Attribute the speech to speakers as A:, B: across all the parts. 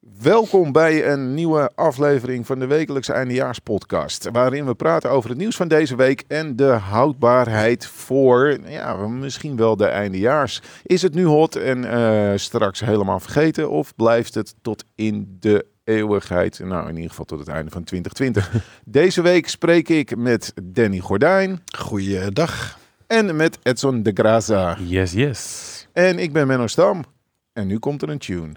A: Welkom bij een nieuwe aflevering van de wekelijkse eindejaarspodcast. Waarin we praten over het nieuws van deze week en de houdbaarheid voor misschien wel de eindejaars. Is het nu hot en straks helemaal vergeten of blijft het tot in de eeuwigheid? Nou, in ieder geval tot het einde van 2020. Deze week spreek ik met Danny Gordijn.
B: Goeiedag.
A: En met Edson de Graza.
C: Yes.
A: En ik ben Menno Stam. En nu komt er een tune.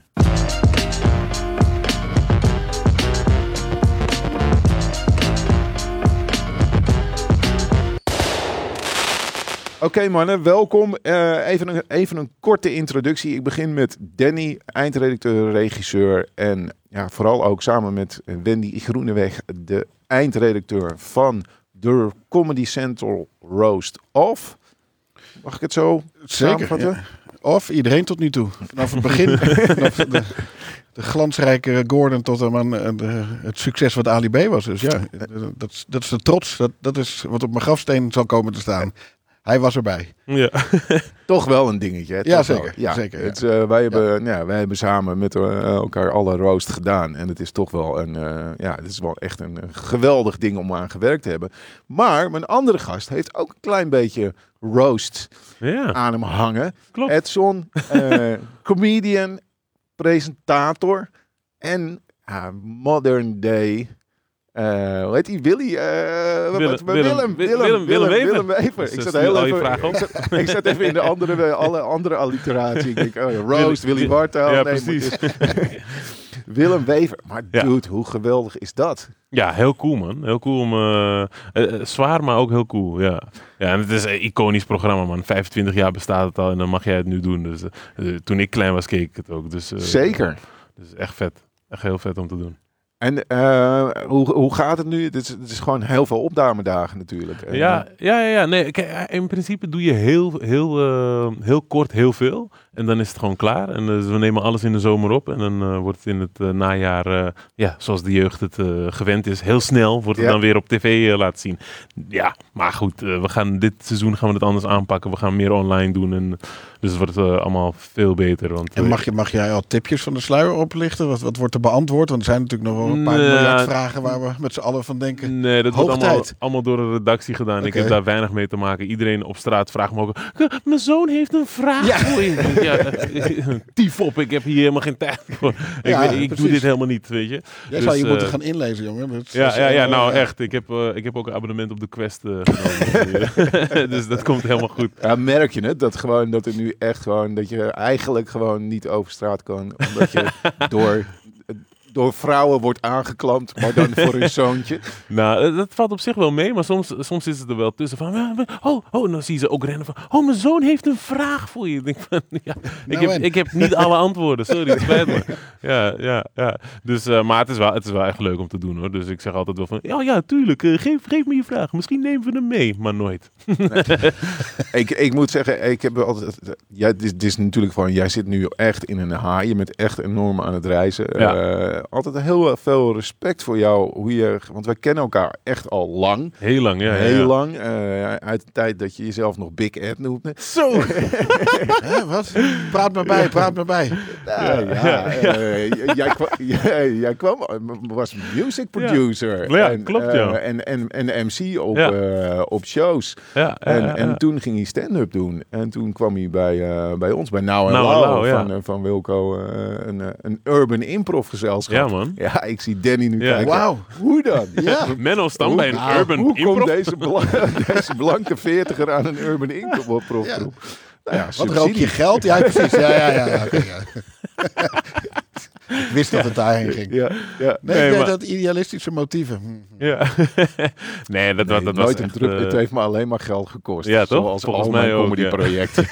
A: Oké, mannen, welkom. Even een korte introductie. Ik begin met Danny, eindredacteur, regisseur en vooral ook samen met Wendy Groeneweg, de eindredacteur van de Comedy Central Roast Of. Mag ik het zo samenvatten?
B: Ja. Of iedereen tot nu toe. Vanaf het begin, vanaf de glansrijke Gordon tot het succes wat Ali B was. Dus ja, dat is de trots. Dat is wat op mijn grafsteen zal komen te staan. Hij was erbij.
C: Ja.
A: Toch wel een dingetje. Hè?
B: Ja, zeker.
A: Wel. Ja.
B: Zeker, ja.
A: Het, wij hebben samen met elkaar alle roast gedaan. En het is toch wel het is wel echt een geweldig ding om aan gewerkt te hebben. Maar mijn andere gast heeft ook een klein beetje roast aan hem hangen.
C: Klopt.
A: Edson, comedian, presentator en modern day... hoe heet die? Willem Wever. Ik zat even in de alle andere alliteratie. Ik denk, Roast, Willy Wartaal.
C: Ja,
A: nee,
C: precies.
A: Willem Wever. Maar dude, hoe geweldig is dat?
C: Ja, heel cool, man. Heel cool om... zwaar, maar ook heel cool, ja. Ja, en het is een iconisch programma, man. 25 jaar bestaat het al en dan mag jij het nu doen. Dus toen ik klein was, keek ik het ook. Dus,
A: Zeker.
C: Dus echt vet. Echt heel vet om te doen.
A: En hoe gaat het nu? Het is gewoon heel veel opnamedagen natuurlijk.
C: Ja. Nee, kijk, in principe doe je heel kort heel veel. En dan is het gewoon klaar. En dus we nemen alles in de zomer op. En dan wordt het in het najaar, zoals de jeugd het gewend is, heel snel wordt het dan weer op tv laten zien. Ja, maar goed, dit seizoen gaan we het anders aanpakken. We gaan meer online doen. En dus het wordt allemaal veel beter. Want,
B: en mag jij al tipjes van de sluier oplichten? Wat wordt er beantwoord? Want er zijn natuurlijk nog wel een paar miljard vragen waar we met z'n allen van denken.
C: Nee, dat wordt allemaal door de redactie gedaan. Okay. Ik heb daar weinig mee te maken. Iedereen op straat vraagt me ook... Mijn zoon heeft een vraag voor je. Tief op, ik heb hier helemaal geen tijd voor. Ik doe dit helemaal niet, weet je.
B: Jij zou je moeten gaan inlezen, jongen.
C: Echt. Ik heb ook een abonnement op de Quest genomen. Dus dat komt helemaal goed.
A: Ja, merk je het? Dat er nu echt gewoon... Dat je eigenlijk gewoon niet over straat kan. Omdat je door vrouwen wordt aangeklampt, maar dan voor hun zoontje.
C: Nou, dat valt op zich wel mee, maar soms is het er wel tussen van... en dan zie je ze ook rennen van... mijn zoon heeft een vraag voor je. Ik denk van, ik heb niet alle antwoorden, sorry, het spijt me. Ja. Dus, maar het is wel echt leuk om te doen, hoor. Dus ik zeg altijd wel van... Ja, tuurlijk, geef me je vraag. Misschien nemen we hem mee, maar nooit.
A: Nee. Ik moet zeggen, ik heb altijd... Dit is natuurlijk van... Jij zit nu echt in een haai. Je bent echt enorm aan het reizen. Altijd heel veel respect voor jou. Want wij kennen elkaar echt al lang.
C: Heel lang, ja.
A: Heel lang. Uit de tijd dat je jezelf nog Big Ed noemde.
B: Zo! Wat? Praat maar bij.
A: Jij was music producer.
C: Ja, klopt, ja.
A: En MC op shows. En toen ging hij stand-up doen. En toen kwam hij bij ons, bij Now Lau van Wilco, een urban improv gezelschap.
C: Ja, man.
A: Ja, ik zie Danny nu kijken.
B: Wauw,
A: hoe dan? Ja.
C: Menno Stam bij een urban
A: hoe
C: improv?
A: Hoe komt deze blanke 40er aan een urban improv groep?
B: Ja.
A: Nou ja,
B: wat rook je geld? Ja, precies. Ja. Okay, ja. Ik wist dat het daarheen ging.
A: Ja.
B: Nee, dat idealistische motieven.
C: Ja. dat was
A: nooit
C: echt...
A: Het heeft me alleen maar geld gekost.
C: Ja, toch?
A: Zoals
C: volgens
A: al
C: mij
A: mijn
C: ook,
A: comedyprojecten.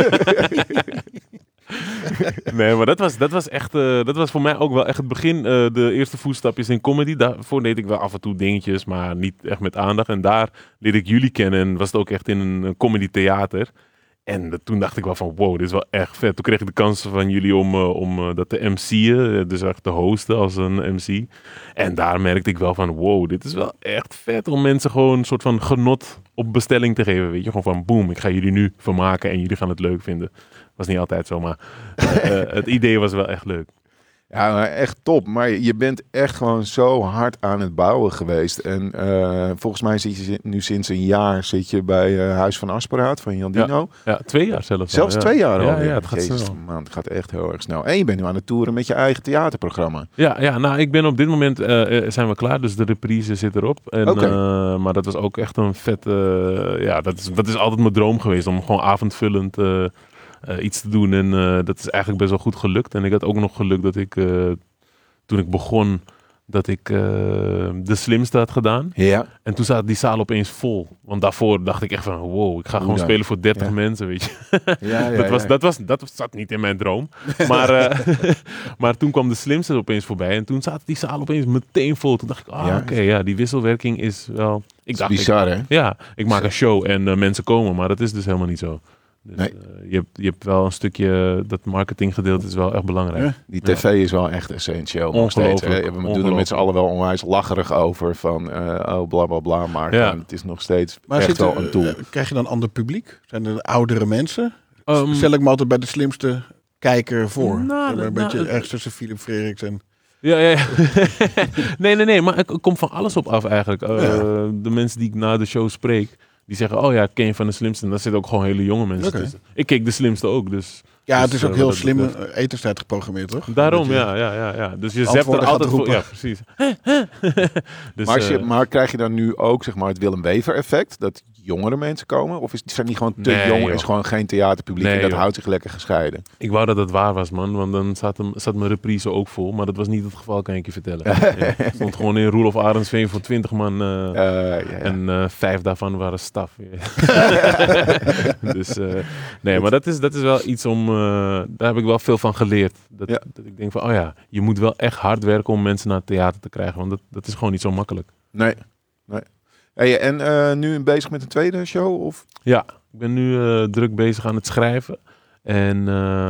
C: Nee, maar dat was echt... dat was voor mij ook wel echt het begin. De eerste voetstapjes in comedy. Daarvoor deed ik wel af en toe dingetjes, maar niet echt met aandacht. En daar leerde ik jullie kennen. En was het ook echt in een comedy theater. En toen dacht ik wel van, wow, dit is wel echt vet. Toen kreeg ik de kans van jullie om dat te MC'en. Dus echt te hosten als een MC. En daar merkte ik wel van, wow, dit is wel echt vet. Om mensen gewoon een soort van genot op bestelling te geven. Weet je, gewoon van, boom, ik ga jullie nu vermaken en jullie gaan het leuk vinden. Was niet altijd zo, maar het idee was wel echt leuk.
A: Ja, maar echt top. Maar je bent echt gewoon zo hard aan het bouwen geweest. En volgens mij zit je nu sinds een jaar bij Huis van Asperaat van Jan Dino.
C: Ja, 2 jaar zelfs.
A: Zelfs
C: al,
A: 2 jaar al.
C: Ja, het gaat
A: Jezus,
C: snel.
A: man, het gaat echt heel erg snel. En je bent nu aan het toeren met je eigen theaterprogramma.
C: Ja, nou, ik ben op dit moment zijn we klaar, dus de reprise zit erop. En, maar dat was ook echt een vet... dat is altijd mijn droom geweest, om gewoon avondvullend iets te doen. En dat is eigenlijk best wel goed gelukt. En ik had ook nog geluk dat ik, toen ik begon, dat ik De Slimste had gedaan.
A: Ja.
C: En toen zat die zaal opeens vol. Want daarvoor dacht ik echt van, wow, ik ga gewoon spelen voor 30 mensen, weet je. Dat zat niet in mijn droom. Maar, maar toen kwam De Slimste opeens voorbij. En toen zat die zaal opeens meteen vol. Toen dacht ik, die wisselwerking is wel...
A: Bizar, hè?
C: Ja, ik maak een show en mensen komen. Maar dat is dus helemaal niet zo. Dus,
A: Nee.
C: Je hebt wel een stukje, dat marketinggedeelte is wel echt belangrijk.
A: Ja, die tv is wel echt essentieel nog steeds. Hè? We doen er met z'n allen wel onwijs lacherig over van bla bla bla. Maar het is nog steeds echt wel een tool.
B: Krijg je dan ander publiek? Zijn er oudere mensen? Stel ik me altijd bij De Slimste kijker voor. Een beetje ergens tussen Philip Freriks en...
C: Ja. nee, maar ik kom van alles op af eigenlijk. De mensen die ik na de show spreek, die zeggen, ken je van De Slimste? En daar zitten ook gewoon hele jonge mensen tussen. Ik keek De Slimste ook, dus...
B: Ja, het is ook heel slim etenstijd geprogrammeerd, toch?
C: Daarom, ja. Dus je zet er altijd voor... Ja, precies. Dus,
A: maar krijg je dan nu ook zeg maar het Willem Wever effect? Dat jongere mensen komen? Of zijn die gewoon te jong? Joh. Is gewoon geen theaterpubliek en dat houdt zich lekker gescheiden?
C: Ik wou dat het waar was, man. Want dan zat mijn reprise ook vol. Maar dat was niet het geval, kan ik je vertellen. Ik stond gewoon in Roelof Arendsveen voor 20 man. En 5 daarvan waren staf. Dus maar dat is wel iets om... daar heb ik wel veel van geleerd. Dat ik denk van, je moet wel echt hard werken om mensen naar het theater te krijgen. Want dat is gewoon niet zo makkelijk.
A: Nee. Hey, en nu bezig met een tweede show? Of? Ja,
C: ik ben nu druk bezig aan het schrijven. En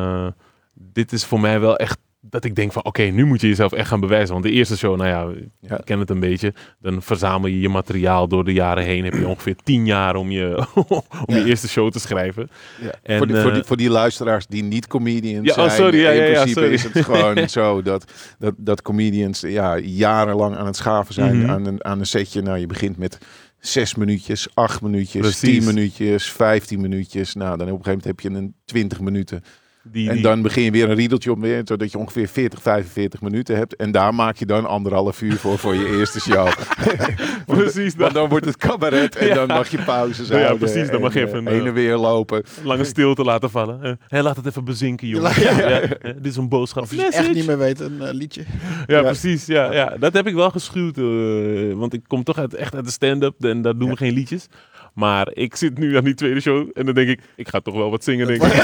C: dit is voor mij wel echt dat ik denk van oké, nu moet je jezelf echt gaan bewijzen. Want de eerste show, ik ken het een beetje. Dan verzamel je materiaal door de jaren heen. Heb je ongeveer 10 jaar om je eerste show te schrijven. Ja.
A: En, voor die luisteraars die niet comedians zijn. In principe is het gewoon zo dat comedians jarenlang aan het schaven zijn aan een setje. Nou, je begint met 6 minuutjes, 8 minuutjes, Precies. 10 minuutjes, 15 minuutjes. Nou, dan op een gegeven moment heb je een 20 minuten. En dan begin je weer een riedeltje op weer, zodat je ongeveer 40, 45 minuten hebt. En daar maak je dan 1,5 uur voor je eerste show.
C: Precies.
A: Want dan wordt het cabaret en dan mag je pauzes houden.
C: Ja, precies. Dan mag je even
A: heen en weer lopen.
C: Lange stilte laten vallen. Laat het even bezinken, jongen. Dit is een boodschap.
B: Of je echt niet meer weet, een liedje.
C: Ja, precies. Ja. Dat heb ik wel geschuwd. Want ik kom toch echt uit de stand-up en daar doen we geen liedjes. Maar ik zit nu aan die tweede show en dan denk ik ga toch wel wat zingen, denk ik.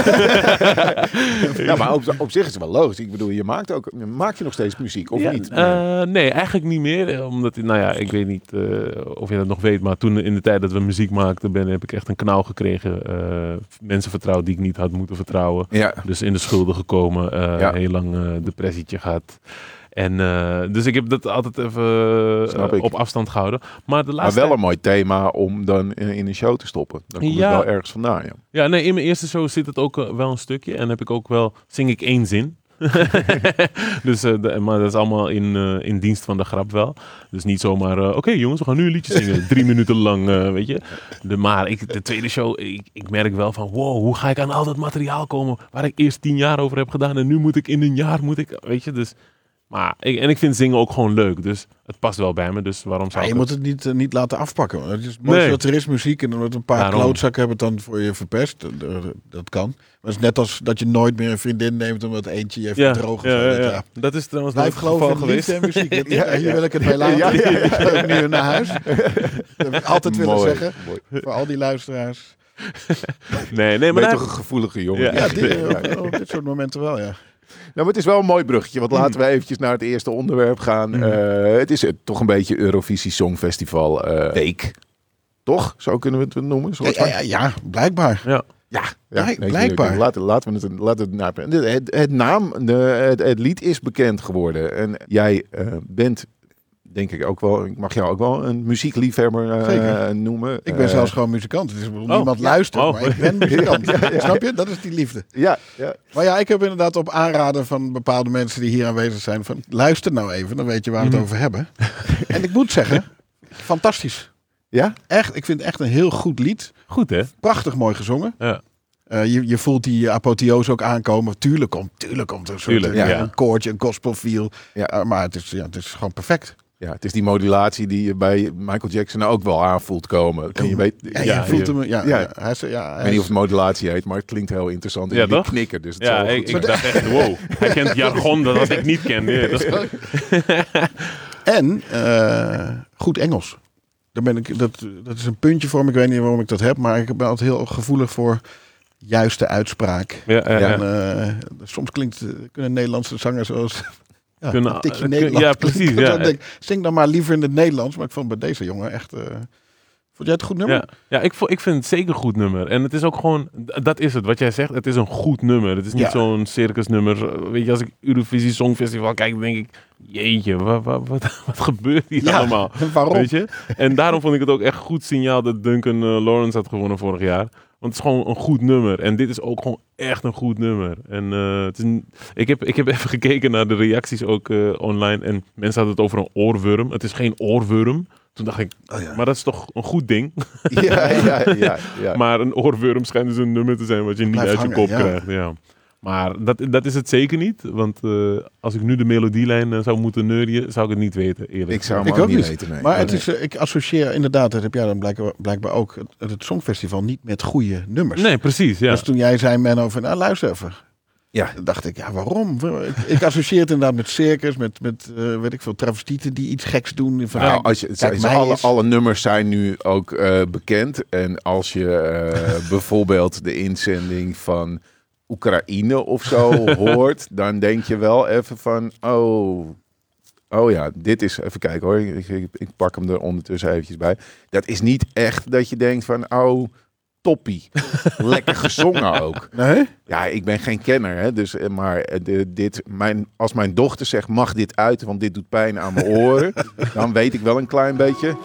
A: Ja, maar op zich is het wel logisch. Ik bedoel, maak je nog steeds muziek of niet?
C: Nee, eigenlijk niet meer. Omdat, ik weet niet of je dat nog weet, maar toen in de tijd dat we muziek maakten, heb ik echt een knauw gekregen. Mensen vertrouwd die ik niet had moeten vertrouwen. Ja. Dus in de schulden gekomen. Heel lang depressietje gehad. En dus ik heb dat altijd even op afstand gehouden. Maar
A: wel een mooi thema om dan in een show te stoppen. Dan komt het wel ergens vandaan.
C: Ja, nee, in mijn eerste show zit het ook wel een stukje. En heb ik ook wel, zing ik 1 zin. Dus, maar dat is allemaal in dienst van de grap wel. Dus niet zomaar, oké, jongens, we gaan nu een liedje zingen. 3 minuten lang, weet je. Maar de tweede show, ik merk wel van, wow, hoe ga ik aan al dat materiaal komen waar ik eerst 10 jaar over heb gedaan. En nu moet ik in een jaar, weet je, dus... Maar ik vind zingen ook gewoon leuk, dus het past wel bij me. Dus waarom zou
B: je moet het niet laten afpakken. Het is mooi dat er is muziek en dan wordt een paar klootzakken hebben het dan voor je verpest. Dat kan. Maar het is net als dat je nooit meer een vriendin neemt omdat eentje je even droog is.
C: Ja. Dat is trouwens
B: blijf geloven in liefde en muziek. Hier wil ik het bij laten. Ik ga nu naar huis. Dat heb ik altijd willen zeggen. Voor al die luisteraars.
C: Nee, maar
A: ben je toch een gevoelige jongen.
B: Op dit soort momenten wel, ja.
A: Nou, het is wel een mooi bruggetje, want laten we eventjes naar het eerste onderwerp gaan. Het is toch een beetje Eurovisie Songfestival week. Toch? Zo kunnen we het noemen?
B: Ja, blijkbaar.
A: Blijkbaar. Laten we het het lied is bekend geworden. En jij bent denk ik ook wel. Ik mag jou ook wel een muziekliefhebber noemen.
B: Ik ben zelfs gewoon muzikant. Het is niemand luistert, maar ik ben muzikant. Snap je? Dat is die liefde.
A: Ja.
B: Maar ja, ik heb inderdaad op aanraden van bepaalde mensen die hier aanwezig zijn van luister nou even, dan weet je waar we het over hebben. En ik moet zeggen, fantastisch.
A: Ja?
B: Echt, ik vind het echt een heel goed lied.
C: Goed, hè?
B: Prachtig mooi gezongen.
C: Ja.
B: Je voelt die apotheose ook aankomen. Tuurlijk komt er een soort een koortje, een gospelfeel. Ja. Maar het is gewoon perfect.
A: Ja, het is die modulatie die je bij Michael Jackson ook wel aanvoelt komen. Je weet,
B: je voelt hem. Ja.
A: Ik weet niet of het modulatie heet, maar het klinkt heel interessant. En
C: Ja, toch?
A: knikken. Dus het
C: Ik dacht echt, wow. Hij kent jargon dat ik niet ken. Nee, dat is...
B: En goed Engels. Daar ben ik, dat is een puntje voor me. Ik weet niet waarom ik dat heb, maar ik ben altijd heel gevoelig voor juiste uitspraak. Soms kunnen Nederlandse zangers zoals een tikje Nederlands.
C: Ja, precies. Ja.
B: Denk, zing dan maar liever in het Nederlands. Maar ik vond bij deze jongen echt... Vond jij het een goed nummer?
C: Ja, ik vind het zeker een goed nummer. En het is ook gewoon... Dat is het, wat jij zegt. Het is een goed nummer. Het is niet zo'n circusnummer. Weet je, als ik Eurovisie Songfestival kijk, dan denk ik... Jeetje, wat gebeurt hier allemaal?
B: Waarom?
C: Weet je? En daarom vond ik het ook echt goed signaal dat Duncan Lawrence had gewonnen vorig jaar. Want het is gewoon een goed nummer. En dit is ook gewoon echt een goed nummer. En ik heb even gekeken naar de reacties ook online. En mensen hadden het over een oorworm. Het is geen oorworm. Toen dacht ik, maar dat is toch een goed ding?
A: Ja.
C: Maar een oorworm schijnt dus een nummer te zijn wat je niet uit je kop krijgt. Ja. Maar dat is het zeker niet. Want als ik nu de melodielijn zou moeten neurien, zou ik het niet weten, eerlijk.
A: Ik zou hem ook niet weten. Nee.
B: Maar ik associeer inderdaad, dat heb jij dan blijkbaar ook, het Songfestival niet met goede nummers.
C: Nee, precies. Ja.
B: Dus toen jij zei, Menno, van luister even.
A: Ja.
B: Dan dacht ik, waarom? Ik associeer het inderdaad met circus, met weet ik veel, travestieten die iets geks doen. Van,
A: alle nummers zijn nu ook bekend. En als je bijvoorbeeld de inzending van Oekraïne of zo hoort, dan denk je wel even van, oh ja, dit is, even kijken hoor, ik pak hem er ondertussen eventjes bij. Dat is niet echt dat je denkt van, toppie. Lekker gezongen ook.
B: Nee?
A: Ja, ik ben geen kenner, hè, dus, maar als mijn dochter zegt, mag dit uit, want dit doet pijn aan mijn oren, dan weet ik wel een klein beetje.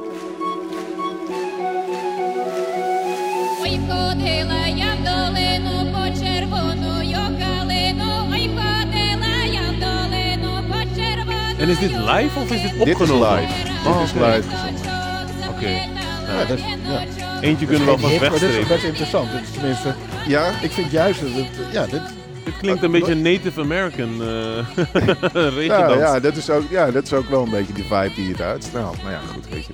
C: En is dit live of is dit opgenomen?
A: Dit is live. Dit is live gezongen.
C: Oké. Eentje kunnen we alvast wegstrepen.
B: Dit is best interessant. Dit is tenminste, ik vind juist dat
C: dit klinkt een beetje Native American regendans.
A: Ja, dat is ook wel een beetje die vibe die het uitstraalt. Maar ja, goed, weet je.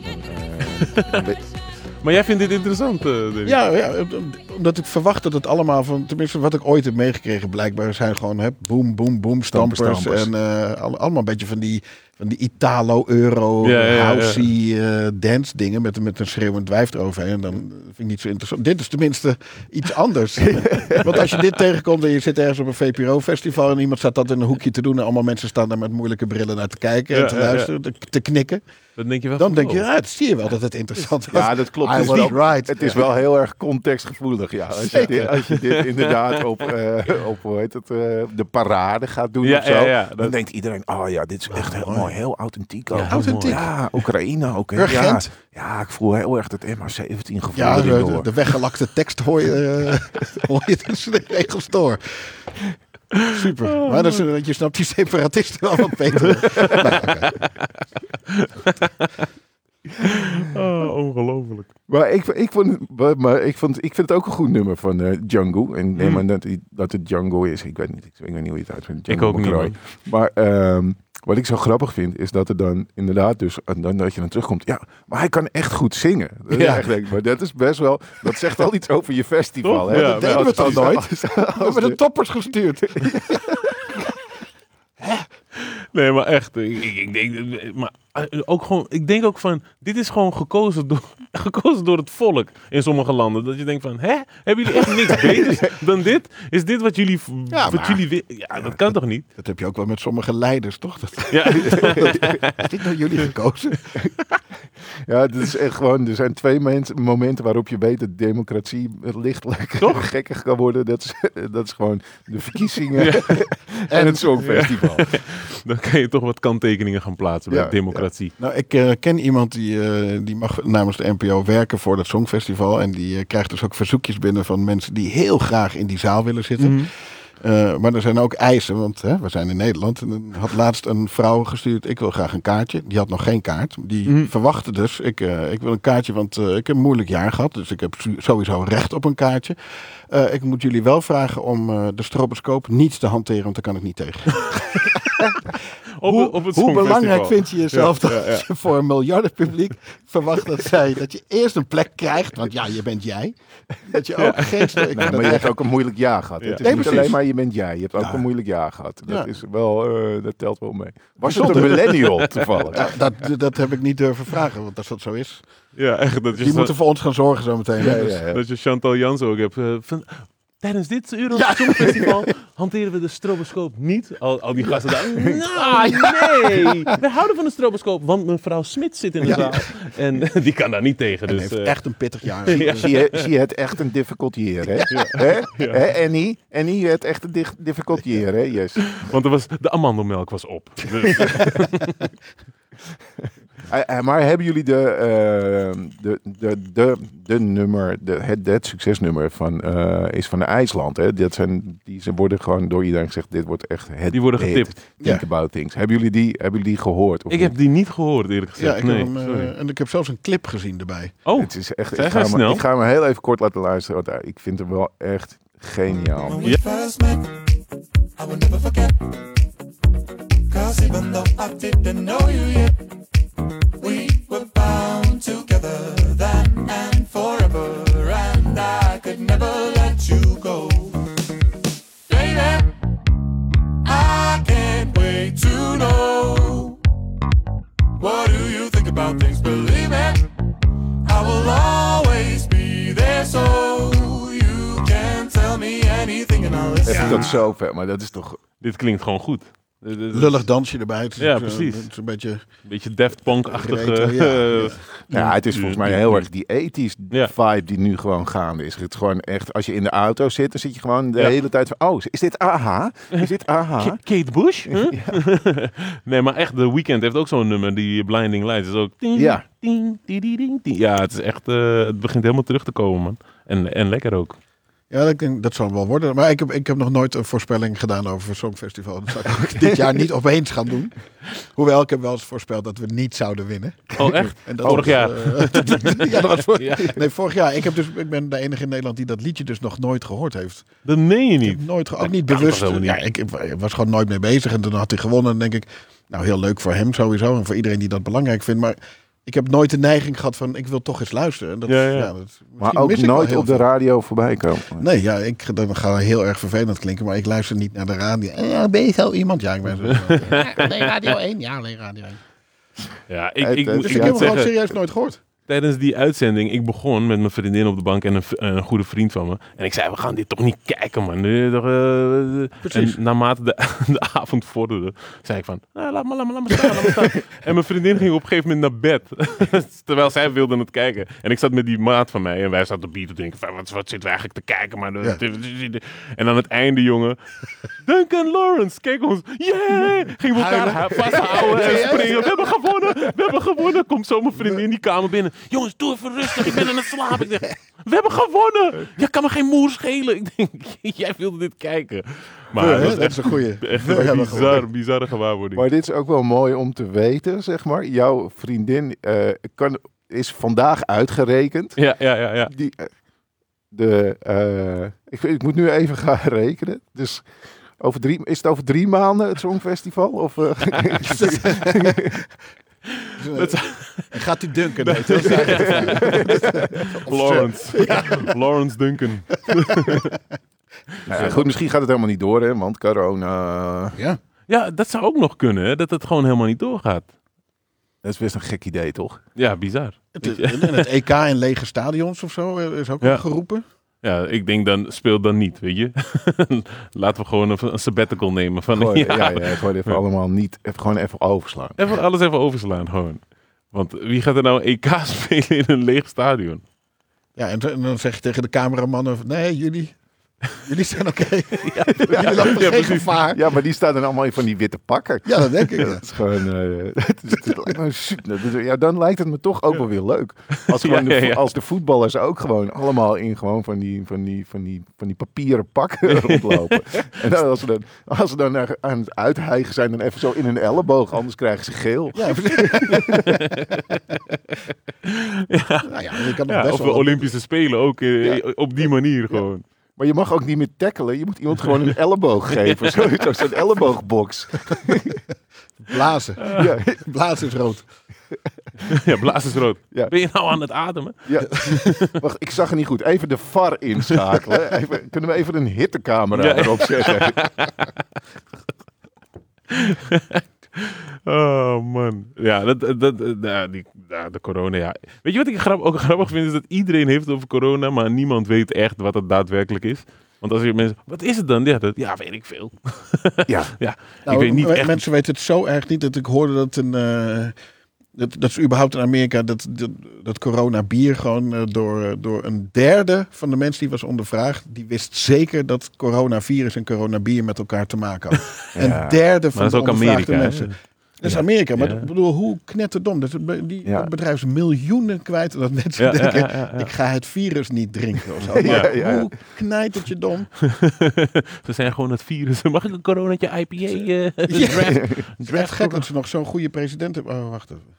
C: Maar jij vindt dit interessant, Danny?
B: Ja, omdat ik verwacht dat het allemaal van, tenminste wat ik ooit heb meegekregen, blijkbaar zijn gewoon boom, boom, boom, stampers. En allemaal een beetje van die Italo, Euro, housey dance dingen met een schreeuwend wijf eroverheen. En dan vind ik niet zo interessant. Dit is tenminste iets anders. Want als je dit tegenkomt en je zit ergens op een VPRO-festival en iemand staat dat in een hoekje te doen en allemaal mensen staan daar met moeilijke brillen naar te kijken en te luisteren, te knikken.
C: Dan denk je wel,
B: dan denk je, dat zie je wel dat het interessant is.
A: Ja, dat klopt. Het is wel heel erg contextgevoelig. Ja. Als je dit inderdaad op hoe heet het, de parade gaat doen of zo, dan denkt iedereen, dit is echt heel mooi, heel authentiek.
B: Ja, authentiek.
A: Ja, Oekraïne ook. Ja, ik voel heel erg het MH17 gevoel.
B: Ja, de weggelakte tekst hoor je tussen de regels door. Super. Maar je snapt die separatisten wel wat beter.
C: Ongelooflijk.
A: Maar ik vind het ook een goed nummer van Django. En neem maar dat het Django is. Ik weet niet hoe je het uitspreekt.
C: Ik ook niet.
A: Maar wat ik zo grappig vind, is dat er dan inderdaad dus, dan dat je dan terugkomt. Ja, maar hij kan echt goed zingen. Maar dat is best wel, dat zegt al iets over je festival. Hè?
B: Dat deden we toch nooit? We hebben de toppers gestuurd.
C: Nee, maar echt. Ik denk ook van, dit is gewoon gekozen door het volk in sommige landen. Dat je denkt van, hebben jullie echt niks beters dan dit? Is dit wat jullie willen? Ja, dat kan toch niet?
B: Dat heb je ook wel met sommige leiders, toch? Is dit door jullie gekozen?
A: Ja, het is echt gewoon, er zijn twee momenten waarop je weet dat democratie lichtelijk gekker kan worden. Dat is gewoon de verkiezingen en het Songfestival.
C: Dan kan je toch wat kanttekeningen gaan plaatsen bij democratie. democratie.
B: Nou, ik ken iemand die mag namens de NPO werken voor dat Songfestival. En die krijgt dus ook verzoekjes binnen van mensen die heel graag in die zaal willen zitten.
C: Mhm.
B: Maar er zijn ook eisen, want we zijn in Nederland. En dan had laatst een vrouw gestuurd, ik wil graag een kaartje. Die had nog geen kaart. Die verwachtte dus, ik wil een kaartje, want ik heb een moeilijk jaar gehad. Dus ik heb sowieso recht op een kaartje. Ik moet jullie wel vragen om de stroboscoop niet te hanteren, want daar kan ik niet tegen.
C: Op het
B: Hoe belangrijk vind je jezelf
C: Ja,
B: dat je voor een miljardenpubliek verwacht dat je eerst een plek krijgt, want ja, je bent jij. Dat je ook geen...
A: Maar je hebt ook een moeilijk jaar gehad.
C: Ja.
A: Het is
B: Nee,
A: niet
B: precies.
A: alleen maar je bent jij. Je hebt ook
B: Ja.
A: een moeilijk jaar gehad. Dat,
B: Ja.
A: is wel, dat telt wel mee. Was het een millennial toevallig?
B: Dat heb ik niet durven vragen, want als dat zo is.
C: Ja, echt. Dat je,
B: Die moeten voor ons gaan zorgen zo meteen.
A: Ja,
B: Dus-
A: ja, ja.
C: dat je Chantal Jans ook hebt. Tijdens dit Eurovisie Festival hanteren we de stroboscoop niet. Al die gasten daar. Nou, nee. We houden van de stroboscoop, want mevrouw Smit zit in de zaal. En die kan daar niet tegen.
B: En
C: Dus,
B: heeft echt een pittig jaar.
A: Zie je het echt een difficult year, hè? Hè? Hè, Annie? Annie, het echt een difficult year, hè? Yes.
C: want de amandelmelk was op. Dus,
A: Maar hebben jullie de nummer, het succesnummer is van IJsland, hè? Ze worden gewoon door iedereen gezegd, dit wordt echt het
C: die worden
A: hit.
C: getipt.
A: Think About Things. Hebben jullie die gehoord? Of
C: Ik heb die niet gehoord, eerlijk
B: Ja,
C: gezegd.
B: ik
C: nee,
B: heb hem,
C: sorry.
B: en ik heb zelfs een clip gezien erbij.
C: Oh,
A: Het is echt,
C: Zeg maar snel.
A: ik ga hem heel even kort laten luisteren, want ik vind hem wel echt geniaal.
D: When we first met, I will never forget. Cause even though I didn't know you yet, we were bound together then and forever. And I could never let you go. Baby, I can't wait to know. What do you think about things? Believe me, I will always be there so you can tell me anything and I'll
A: Ik
D: listen.
A: vind dat zo vet, maar dat is toch...
C: dit klinkt gewoon goed.
B: Lullig dansje erbij. Het is
C: Ja,
B: ook,
C: precies.
B: Het is een beetje...
C: Een beetje Daft Punk-achtige...
B: Retro, ja.
A: Ja, het is volgens mij heel erg die 80s
C: Ja.
A: vibe die nu gewoon gaande is. Het is gewoon echt, als je in de auto zit, dan zit je gewoon de
C: Ja.
A: hele tijd van, oh, is dit AHA? Is dit AHA?
C: Kate Bush? Huh? Nee, maar echt, The Weeknd heeft ook zo'n nummer, die Blinding Lights. is ook... Ting,
A: Ja.
C: ting, ting. Ja, het is echt... het begint helemaal terug te komen, man. En lekker ook.
B: Ja, ik denk dat zal wel worden. Maar ik heb nog nooit een voorspelling gedaan over het Songfestival. Dat zou ik ook dit jaar niet opeens gaan doen. Hoewel, ik heb wel eens voorspeld dat we niet zouden winnen.
C: Oh, echt?
B: En dat
C: Vorig
B: was,
C: jaar?
B: ja, dat was
C: Ja.
B: Nee, vorig jaar. Ik ben de enige in Nederland die dat liedje dus nog nooit gehoord heeft.
C: Dat meen je
B: Ik
C: niet.
B: heb nooit, ook
C: Dat
B: niet
C: kan
B: bewust.
C: toch helemaal niet?
B: Ja, ik was gewoon nooit mee bezig. En toen had hij gewonnen. En dan denk ik, nou heel leuk voor hem sowieso. En voor iedereen die dat belangrijk vindt. Maar ik heb nooit de neiging gehad van, ik wil toch eens luisteren. En dat,
C: Ja.
B: dat,
A: Maar
B: misschien
A: ook
B: mis ik wel
A: nooit
B: heel
A: op de
B: veel.
A: radio voorbij komen.
B: Nee, ja, dat gaat heel erg vervelend klinken, maar ik luister niet naar de radio. Ben je zo iemand? Ja, ik ben zo. Alleen Radio 1? Ja, alleen Radio 1.
C: Ja,
A: Het,
C: ik moet
B: Dus
A: Ja,
B: ik heb hem gewoon
C: zeggen...
B: serieus nooit gehoord.
C: Tijdens die uitzending, ik begon met mijn vriendin op de bank en een goede vriend van me. En ik zei, we gaan dit toch niet kijken, man.
B: Precies.
C: En naarmate de avond vorderde, zei ik van, laat me staan. En mijn vriendin ging op een gegeven moment naar bed. Terwijl zij wilde het kijken. En ik zat met die maat van mij en wij zaten op bier te denken, van, wat zitten we eigenlijk te kijken? Maar En aan het einde, jongen, Duncan Lawrence, kijk ons. Yeah! Gingen we elkaar vasthouden en springen. We hebben gewonnen. Komt zo mijn vriendin die kamer binnen. Jongens, doe even rustig. Ik ben aan het slapen. Ik zeg, we hebben gewonnen. Ja, kan me geen moer schelen. Ik denk, jij wilde dit kijken. Maar
B: Ja,
C: dat was
B: dat is een goeie.
C: echt
B: We hebben
C: een bizarre gewaarwording.
A: Maar dit is ook wel mooi om te weten, zeg maar. Jouw vriendin is vandaag uitgerekend.
C: Ja.
A: Ik moet nu even gaan rekenen. Dus is het over 3 maanden het Songfestival? Of,
B: Gaat hij Duncan heten? Dat is eigenlijk de vraag.
C: Lawrence Duncan.
A: nou ja, goed, misschien gaat het helemaal niet door, hè, want corona.
B: Ja.
C: Ja, dat zou ook nog kunnen, hè, dat het gewoon helemaal niet doorgaat.
A: Dat is best een gek idee, toch?
C: Ja, bizar.
B: En het EK in lege stadions of zo is ook
C: Ja.
B: geroepen.
C: Ja, ik denk dan, speel dan niet, weet je. Laten we gewoon een sabbatical nemen. Van,
A: Gewoon,
C: ja,
A: gewoon even allemaal niet, gewoon even overslaan.
C: alles even overslaan gewoon. Want wie gaat er nou een EK spelen in een leeg stadion?
B: Ja, en dan zeg je tegen de cameramannen, nee, jullie Jullie zijn oké. Jullie lopen geen gevaar.
A: Ja, maar die staan dan allemaal in van die witte pakken.
B: Ja, dat denk ik.
A: Ja, dat is gewoon... ja, dan lijkt het me toch ook wel weer leuk. Als, gewoon als de voetballers ook gewoon allemaal in gewoon van die papieren pakken rondlopen. En dan, als ze dan aan het uithijgen zijn, dan even zo in hun elleboog. Anders krijgen ze geel.
B: Ja, Nou ja, je kan nog best
C: of de
B: wel
C: Olympische Spelen ook op die manier gewoon.
A: Maar je mag ook niet meer tackelen. Je moet iemand gewoon een elleboog geven. Zo'n elleboogbox.
B: blazen.
A: Ja.
B: Blazen is rood.
C: Ja, blaas is rood.
A: Ja.
C: Ben je nou aan het ademen?
A: Ja. Wacht, ik zag het niet goed. Even de VAR inschakelen. Kunnen we even een hittecamera erop zetten?
C: Oh man. Ja, de corona, ja. Weet je wat ik ook grappig vind? Is dat iedereen heeft het over corona, maar niemand weet echt wat het daadwerkelijk is. Want als je mensen, wat is het dan? Ja, weet ik veel.
A: Ja.
C: Ja,
B: Nou,
C: ik weet niet echt.
B: mensen weten het zo erg niet dat ik hoorde dat ze überhaupt in Amerika dat corona bier gewoon door een derde van de mensen die was ondervraagd, die wist zeker dat coronavirus en coronabier met elkaar te maken hadden. Een derde van
C: Maar
B: de
C: dat is ook
B: ondervraagde
C: Amerika,
B: mensen. Dat is Amerika, maar
C: Ja.
B: ik bedoel, hoe knetterdom. Dat bedrijf is miljoenen kwijt. Dat mensen denken, ik ga het virus niet drinken of zo. Maar hoe knijtert je dom?
C: Ze zijn gewoon het virus. Mag ik een coronatje IPA
B: Het is echt gek dat ze nog zo'n goede president hebben. Oh, wacht even.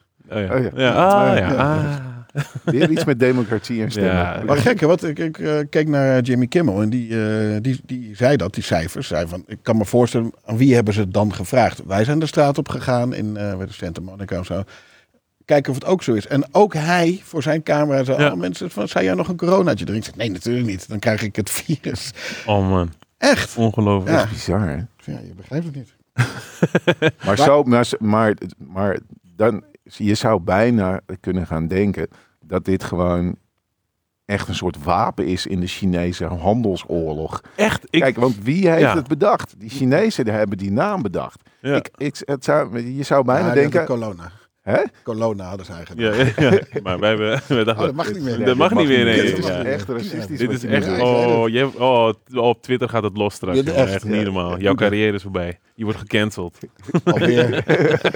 A: Weer iets met democratie en stemmen.
C: Ja.
B: Maar gek, hè, want ik keek naar Jimmy Kimmel en die zei dat, die cijfers. Zei van, ik kan me voorstellen, aan wie hebben ze het dan gevraagd? Wij zijn de straat op gegaan in Santa Monica of zo. Kijken of het ook zo is. En ook hij, voor zijn camera, zei, mensen, zou jij nog een coronaatje drinken? Nee, natuurlijk niet. Dan krijg ik het virus.
C: Oh man.
B: Echt?
C: Ongelooflijk.
B: Ja.
A: Dat is bizar, hè?
B: Ja, je begrijpt het niet.
A: Maar dan, je zou bijna kunnen gaan denken dat dit gewoon echt een soort wapen is in de Chinese handelsoorlog.
C: Echt?
A: Kijk, want wie heeft het bedacht? Die Chinezen hebben die naam bedacht.
C: Ja.
A: Je zou bijna denken...
B: Corona.
A: Hè?
B: Corona hadden ze eigenlijk.
C: Ja. Maar wij dachten...
B: dat mag niet meer.
C: Dat mag niet meer, nee.
A: Dit is
C: Ja.
A: echt racistisch.
C: Dit
A: wat
C: is
A: je
C: echt...
A: nu zegt.
C: Op Twitter gaat het los straks.
B: Ja,
C: jongen.
B: echt,
C: Echt niet normaal. Jouw carrière is voorbij. Je wordt gecanceld.
B: Alweer.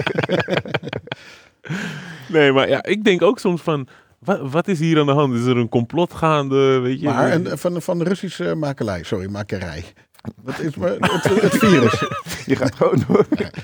C: Nee, maar ja, ik denk ook soms van... Wat is hier aan de hand? Is er een complot gaande? Weet je?
B: Maar van de Russische makerij. Wat is het virus?
A: Je gaat gewoon door.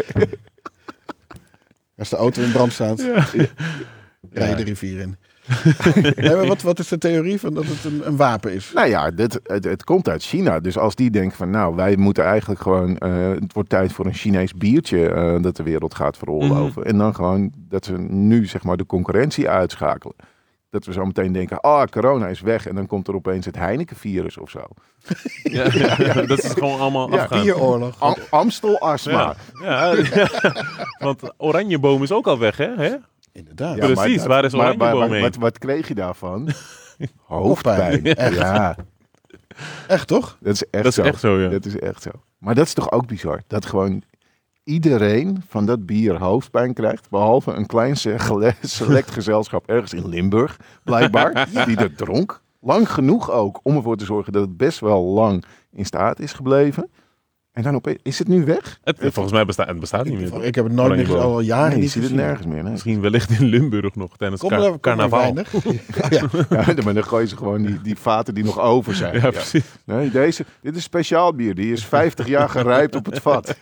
B: Als de auto in brand staat, rij je de rivier in. Nee, maar wat is de theorie van dat het een wapen is?
A: Nou ja, het komt uit China. Dus als die denken van nou, wij moeten eigenlijk gewoon... het wordt tijd voor een Chinees biertje dat de wereld gaat veroorloven. En dan gewoon dat ze nu zeg maar de concurrentie uitschakelen. Dat we zo meteen denken, corona is weg. En dan komt er opeens het Heineken-virus of zo.
C: Dat is gewoon allemaal afgaan.
B: Bieroorlog.
A: Amstel-astma.
C: Ja. Want Oranjeboom is ook al weg, hè?
B: Inderdaad.
A: Ja,
C: Precies, waar is Oranjeboom heen?
A: Wat kreeg je daarvan? Hoofdpijn. Ja,
B: Echt toch?
A: dat is echt
C: Dat is
A: zo.
C: echt zo, ja.
A: Dat is echt zo. Maar dat is toch ook bizar? Dat gewoon iedereen van dat bier hoofdpijn krijgt. Behalve een klein select gezelschap ergens in Limburg, blijkbaar. Die dat dronk. Lang genoeg ook om ervoor te zorgen dat het best wel lang in staat is gebleven. En dan opeens, is het nu weg?
C: Volgens mij bestaat niet meer.
B: Ik heb het nooit meer al jaren
A: Nee, je
B: niet
A: ziet het
B: gezien.
A: nergens meer. Nee.
C: Misschien wellicht in Limburg nog tijdens carnaval.
B: weinig. Ja.
A: Ja, maar dan gooien ze gewoon die vaten die nog over zijn.
C: Ja, precies.
A: Nee, dit is speciaal bier. Die is 50 jaar gerijpt op het vat.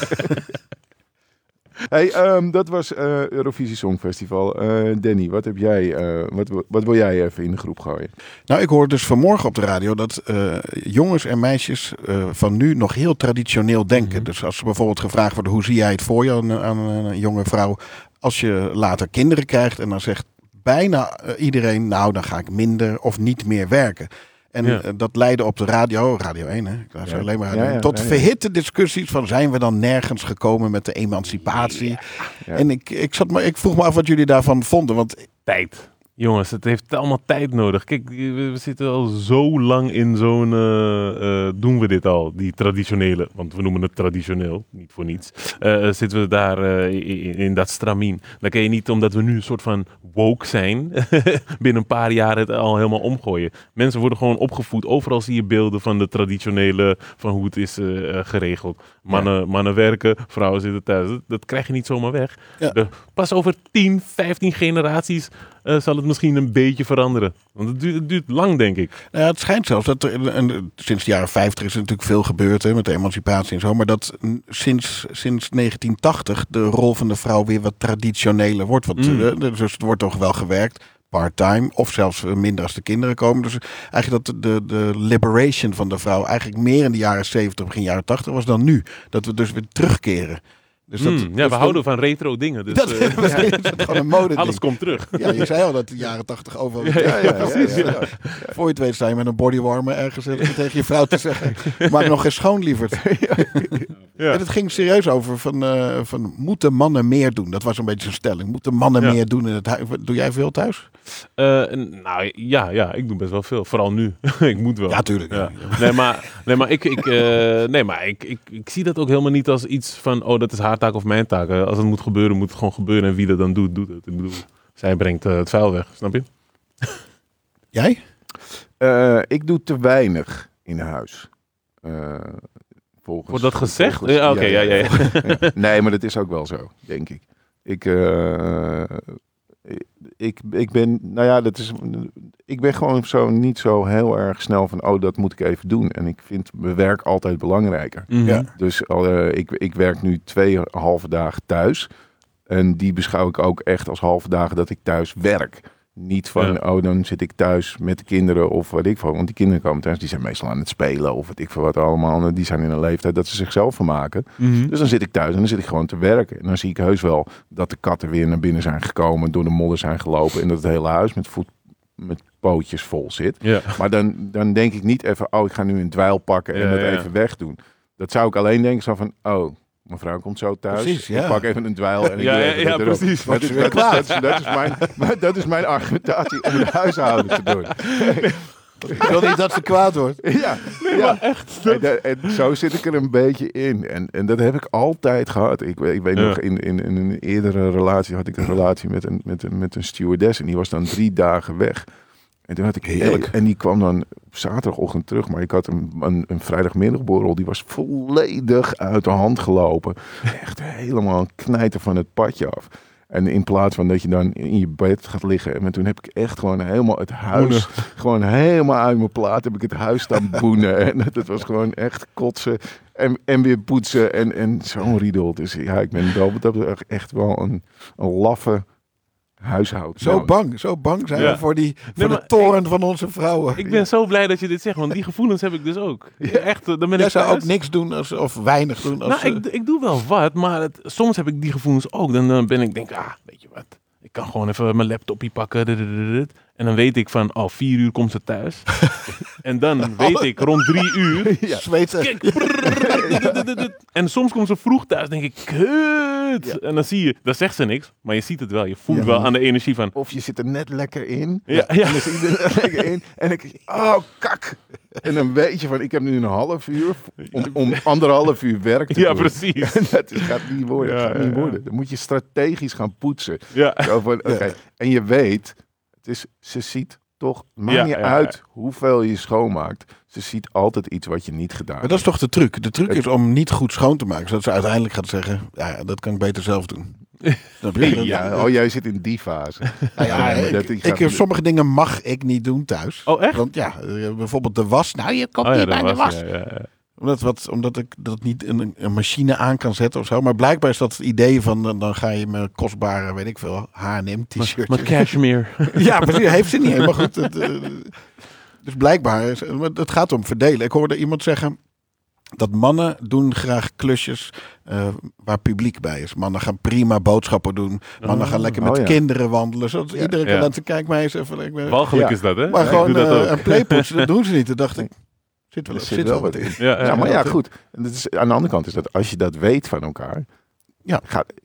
A: Hey, dat was Eurovisie Songfestival. Danny, wat heb jij? Wat wil jij even in de groep gooien?
B: Nou, ik hoorde dus vanmorgen op de radio dat jongens en meisjes van nu nog heel traditioneel denken. Dus als ze bijvoorbeeld gevraagd worden, hoe zie jij het voor je aan een jonge vrouw? Als je later kinderen krijgt en dan zegt bijna iedereen, nou dan ga ik minder of niet meer werken. En dat leidde op de radio 1, hè? Ik luister alleen maar radio, tot verhitte discussies van zijn we dan nergens gekomen met de emancipatie.
A: Ja.
B: En ik vroeg me af wat jullie daarvan vonden, want
C: Tijd. Jongens, het heeft allemaal tijd nodig. Kijk, we zitten al zo lang in zo'n... doen we dit al, die traditionele... Want we noemen het traditioneel, niet voor niets. Zitten we daar in dat stramien. Dan kan je niet, omdat we nu een soort van woke zijn... binnen een paar jaar het al helemaal omgooien. Mensen worden gewoon opgevoed. Overal zie je beelden van de traditionele... van hoe het is geregeld. Mannen werken, vrouwen zitten thuis. Dat krijg je niet zomaar weg.
B: Ja.
C: Pas over 10, 15 generaties... zal het misschien een beetje veranderen. Want het duurt lang, denk ik.
B: Nou ja, het schijnt zelfs dat sinds de jaren 50 is er natuurlijk veel gebeurd hè, met de emancipatie en zo. Maar dat sinds 1980 de rol van de vrouw weer wat traditioneler wordt. Dus het wordt toch wel gewerkt. Part-time of zelfs minder als de kinderen komen. Dus eigenlijk dat de liberation van de vrouw eigenlijk meer in de jaren 70, begin jaren 80 was dan nu. Dat we dus weer terugkeren. Dus
C: we houden van retro dingen. Dus,
B: dat is gewoon een mode.
C: alles komt terug.
B: Ja, je zei al dat de jaren 80 overal... Ja. Voor je het weet sta je met een bodywarmer ergens tegen je vrouw te zeggen... maak nog eens schoon, lieverd. Ja. En het ging serieus over van moeten mannen meer doen? Dat was een beetje een stelling. Moeten mannen meer doen in het huis? Doe jij veel thuis?
C: Nou ja, ik doe best wel veel. Vooral nu. Ik moet wel.
B: Ja, tuurlijk.
C: Ja. Nee, maar ik zie dat ook helemaal niet als iets van... oh, dat is haar taak of mijn taak. Als het moet gebeuren, moet het gewoon gebeuren. En wie dat dan doet, doet het. Ik bedoel, zij brengt het vuil weg. Snap je?
B: Jij?
A: Ik doe te weinig in huis.
C: Wordt dat gezegd?
A: Volgens,
C: ja, oké. Ja.
A: Nee, maar dat is ook wel zo, denk ik. Ik ben, nou ja, ik ben gewoon zo niet zo heel erg snel van, oh, dat moet ik even doen. En ik vind mijn werk altijd belangrijker.
C: Mm-hmm.
B: Ja.
A: Dus ik werk nu 2 halve dagen thuis. En die beschouw ik ook echt als halve dagen dat ik thuis werk. Niet van, oh, dan zit ik thuis met de kinderen of wat ik veel. Want die kinderen komen thuis, die zijn meestal aan het spelen of wat ik veel wat allemaal. Die zijn in een leeftijd dat ze zichzelf vermaken.
C: Mm-hmm.
A: Dus dan zit ik thuis en dan zit ik gewoon te werken. En dan zie ik heus wel dat de katten weer naar binnen zijn gekomen, door de modder zijn gelopen. En dat het hele huis met pootjes vol zit.
C: Ja.
A: Maar dan denk ik niet even, oh, ik ga nu een dweil pakken en dat even wegdoen. Dat zou ik alleen denken zo van, oh, mijn vrouw komt zo thuis.
B: Precies, ja.
A: Ik pak even een dweil en ik doe even dit erop.
C: precies.
A: Dat is mijn argumentatie om het huishouden te doen.
B: Ik wil niet dat ze kwaad wordt.
A: Ja, maar echt. En zo zit ik er een beetje in. En dat heb ik altijd gehad. Ik weet nog, in een eerdere relatie had ik een relatie met een stewardess. En die was dan 3 dagen weg. En toen had ik
B: heerlijk.
A: En die kwam dan op zaterdagochtend terug. Maar ik had een vrijdagmiddagborrel. Die was volledig uit de hand gelopen. Echt helemaal knijten van het padje af. En in plaats van dat je dan in je bed gaat liggen. En toen heb ik echt gewoon helemaal het huis... Gewoon helemaal uit mijn plaat heb ik het huis staan boenen. En dat was gewoon echt kotsen. En weer poetsen. En zo'n riedel. Dus ja, ik ben dat echt wel een laffe huishouden.
B: Zo bang zijn we voor de toren van onze vrouwen.
C: Ik ben zo blij dat je dit zegt, want die gevoelens heb ik dus ook. Ja. Echt, dan ben
B: Jij
C: ik
B: zou
C: thuis.
B: ook niks doen of weinig doen.
C: Ik doe wel wat, maar soms heb ik die gevoelens ook. Dan ben ik, weet je wat, ik kan gewoon even mijn laptopje pakken. En dan weet ik van, 4 uur komt ze thuis. En dan weet ik rond 3 uur...
B: Zweten.
C: En soms komt ze vroeg thuis, denk ik, kut. Ja. En dan zie je, dan zegt ze niks, maar je ziet het wel. Je voelt wel aan de energie van...
A: Of je zit er net lekker in.
C: Ja.
A: En dan zit je er net lekker in. En ik kak. En dan weet je van, ik heb nu een half uur om 1,5 uur werk te doen.
C: Ja, precies.
A: En dat gaat niet worden. Dan moet je strategisch gaan poetsen.
C: Ja.
A: Zo van, En je weet, ze ziet toch, maakt niet uit hoeveel je schoonmaakt. Ze ziet altijd iets wat je niet gedaan hebt.
B: Maar dat is toch de truc? De truc is om niet goed schoon te maken. Zodat ze uiteindelijk gaat zeggen, ja, dat kan ik beter zelf doen.
A: Jij zit in die fase.
B: Sommige dingen mag ik niet doen thuis.
C: Oh, echt?
B: Want bijvoorbeeld de was. Nou, je komt niet bij de was. Omdat ik dat niet een machine aan kan zetten of zo. Maar blijkbaar is dat het idee van... dan ga je met kostbare, weet ik veel, H&M t-shirtjes.
C: Met cashmere.
B: Ja, precies. Heeft ze niet helemaal goed. Dus blijkbaar, het gaat om verdelen. Ik hoorde iemand zeggen... dat mannen doen graag klusjes waar publiek bij is. Mannen gaan prima boodschappen doen. Mannen gaan lekker met kinderen wandelen. Zodat iedereen kan laten kijken. Maar eens even...
C: Walgelijk is dat, hè?
B: Maar gewoon een playpoetsen, dat doen ze niet. Toen dacht ik... Zit wel wat in.
A: Maar goed. En dat is, aan de andere kant is dat als je dat weet van elkaar,
B: Ja.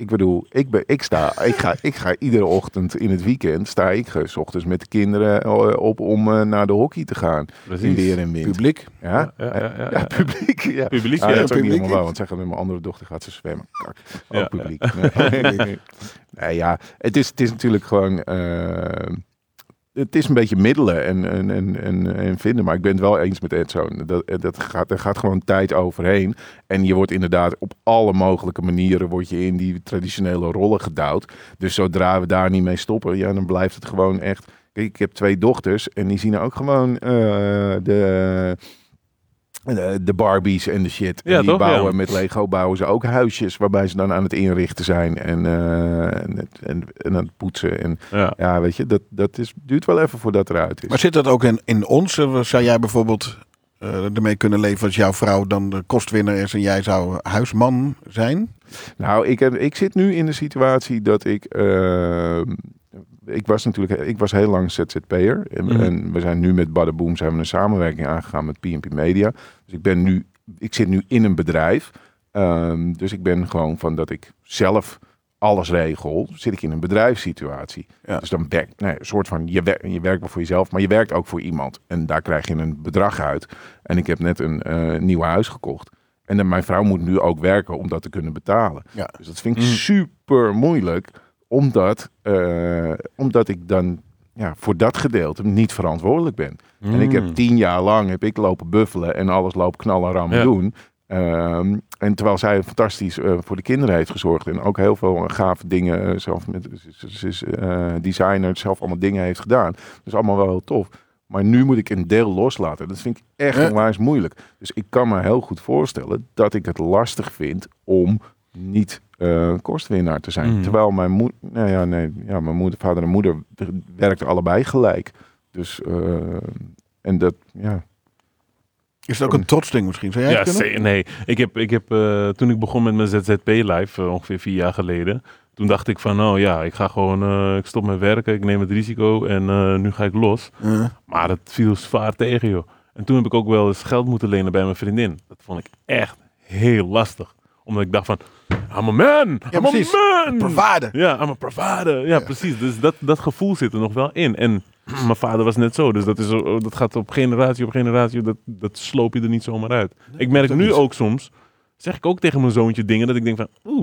A: Ik ga iedere ochtend in het weekend, sta ik 's ochtends met de kinderen op om naar de hockey te gaan.
C: Precies.
A: In weer en wind.
B: Publiek.
A: Ja?
C: Ja.
A: Publiek. Ja.
C: Publiek,
A: Ah,
C: ja.
A: dat is ook niet
B: publiek.
A: helemaal waar, want zeggen met mijn andere dochter gaat ze zwemmen. Kak. Ook
C: Ja.
A: publiek. Nee, ja, het is natuurlijk gewoon... het is een beetje middelen en vinden. Maar ik ben het wel eens met Edson. Er gaat gewoon tijd overheen. En je wordt inderdaad op alle mogelijke manieren word je in die traditionele rollen gedouwd. Dus zodra we daar niet mee stoppen, ja, dan blijft het gewoon echt... Kijk, ik heb 2 dochters en die zien ook gewoon de Barbies en de shit.
C: Ja,
A: En die
C: toch?
A: bouwen
C: Ja.
A: met Lego bouwen ze ook huisjes waarbij ze dan aan het inrichten zijn en aan het poetsen. En
C: Ja.
A: ja, weet je, duurt wel even voordat eruit is.
B: Maar zit dat ook in ons? Zou jij bijvoorbeeld ermee kunnen leven als jouw vrouw dan de kostwinner is en jij zou huisman zijn?
A: Nou, ik zit nu in de situatie dat ik was heel lang ZZP'er. En we zijn nu met Badaboom zijn we een samenwerking aangegaan met P&P Media. Dus ik zit nu in een bedrijf. Dus ik ben gewoon van dat ik zelf alles regel, zit ik in een bedrijfssituatie.
B: Ja.
A: Dus dan een soort van, je werkt wel voor jezelf, maar je werkt ook voor iemand. En daar krijg je een bedrag uit. En ik heb net een nieuw huis gekocht. En dan mijn vrouw moet nu ook werken om dat te kunnen betalen.
B: Ja.
A: Dus dat vind ik super moeilijk. Omdat ik dan voor dat gedeelte niet verantwoordelijk ben. En ik heb 10 jaar lang lopen buffelen en alles lopen knallen rammen doen. En terwijl zij fantastisch voor de kinderen heeft gezorgd. En ook heel veel gave dingen zelf ze is designer, zelf allemaal dingen heeft gedaan. Dus allemaal wel heel tof. Maar nu moet ik een deel loslaten. Dat vind ik echt onwijs moeilijk. Dus ik kan me heel goed voorstellen dat ik het lastig vind om niet kostwinnaar te zijn. Terwijl mijn vader en moeder werkten allebei gelijk. Dus en dat, ja.
B: Is het ook een trotsding misschien? Zou jij het kunnen?
C: Nee. Ik heb toen ik begon met mijn ZZP-life, ongeveer 4 jaar geleden, toen dacht ik van, ik ga gewoon, ik stop met werken, ik neem het risico en nu ga ik los. Maar dat viel zwaar tegen, joh. En toen heb ik ook wel eens geld moeten lenen bij mijn vriendin. Dat vond ik echt heel lastig. Omdat ik dacht van, I'm a man!
B: Ja,
C: I'm a
B: precies.
C: man!
B: Provider.
C: Ja, I'm a provider. Ja, precies. Dus dat gevoel zit er nog wel in. En mijn vader was net zo. Dus dat gaat op generatie, dat sloop je er niet zomaar uit. Ik merk nu ook soms, zeg ik ook tegen mijn zoontje dingen, dat ik denk van,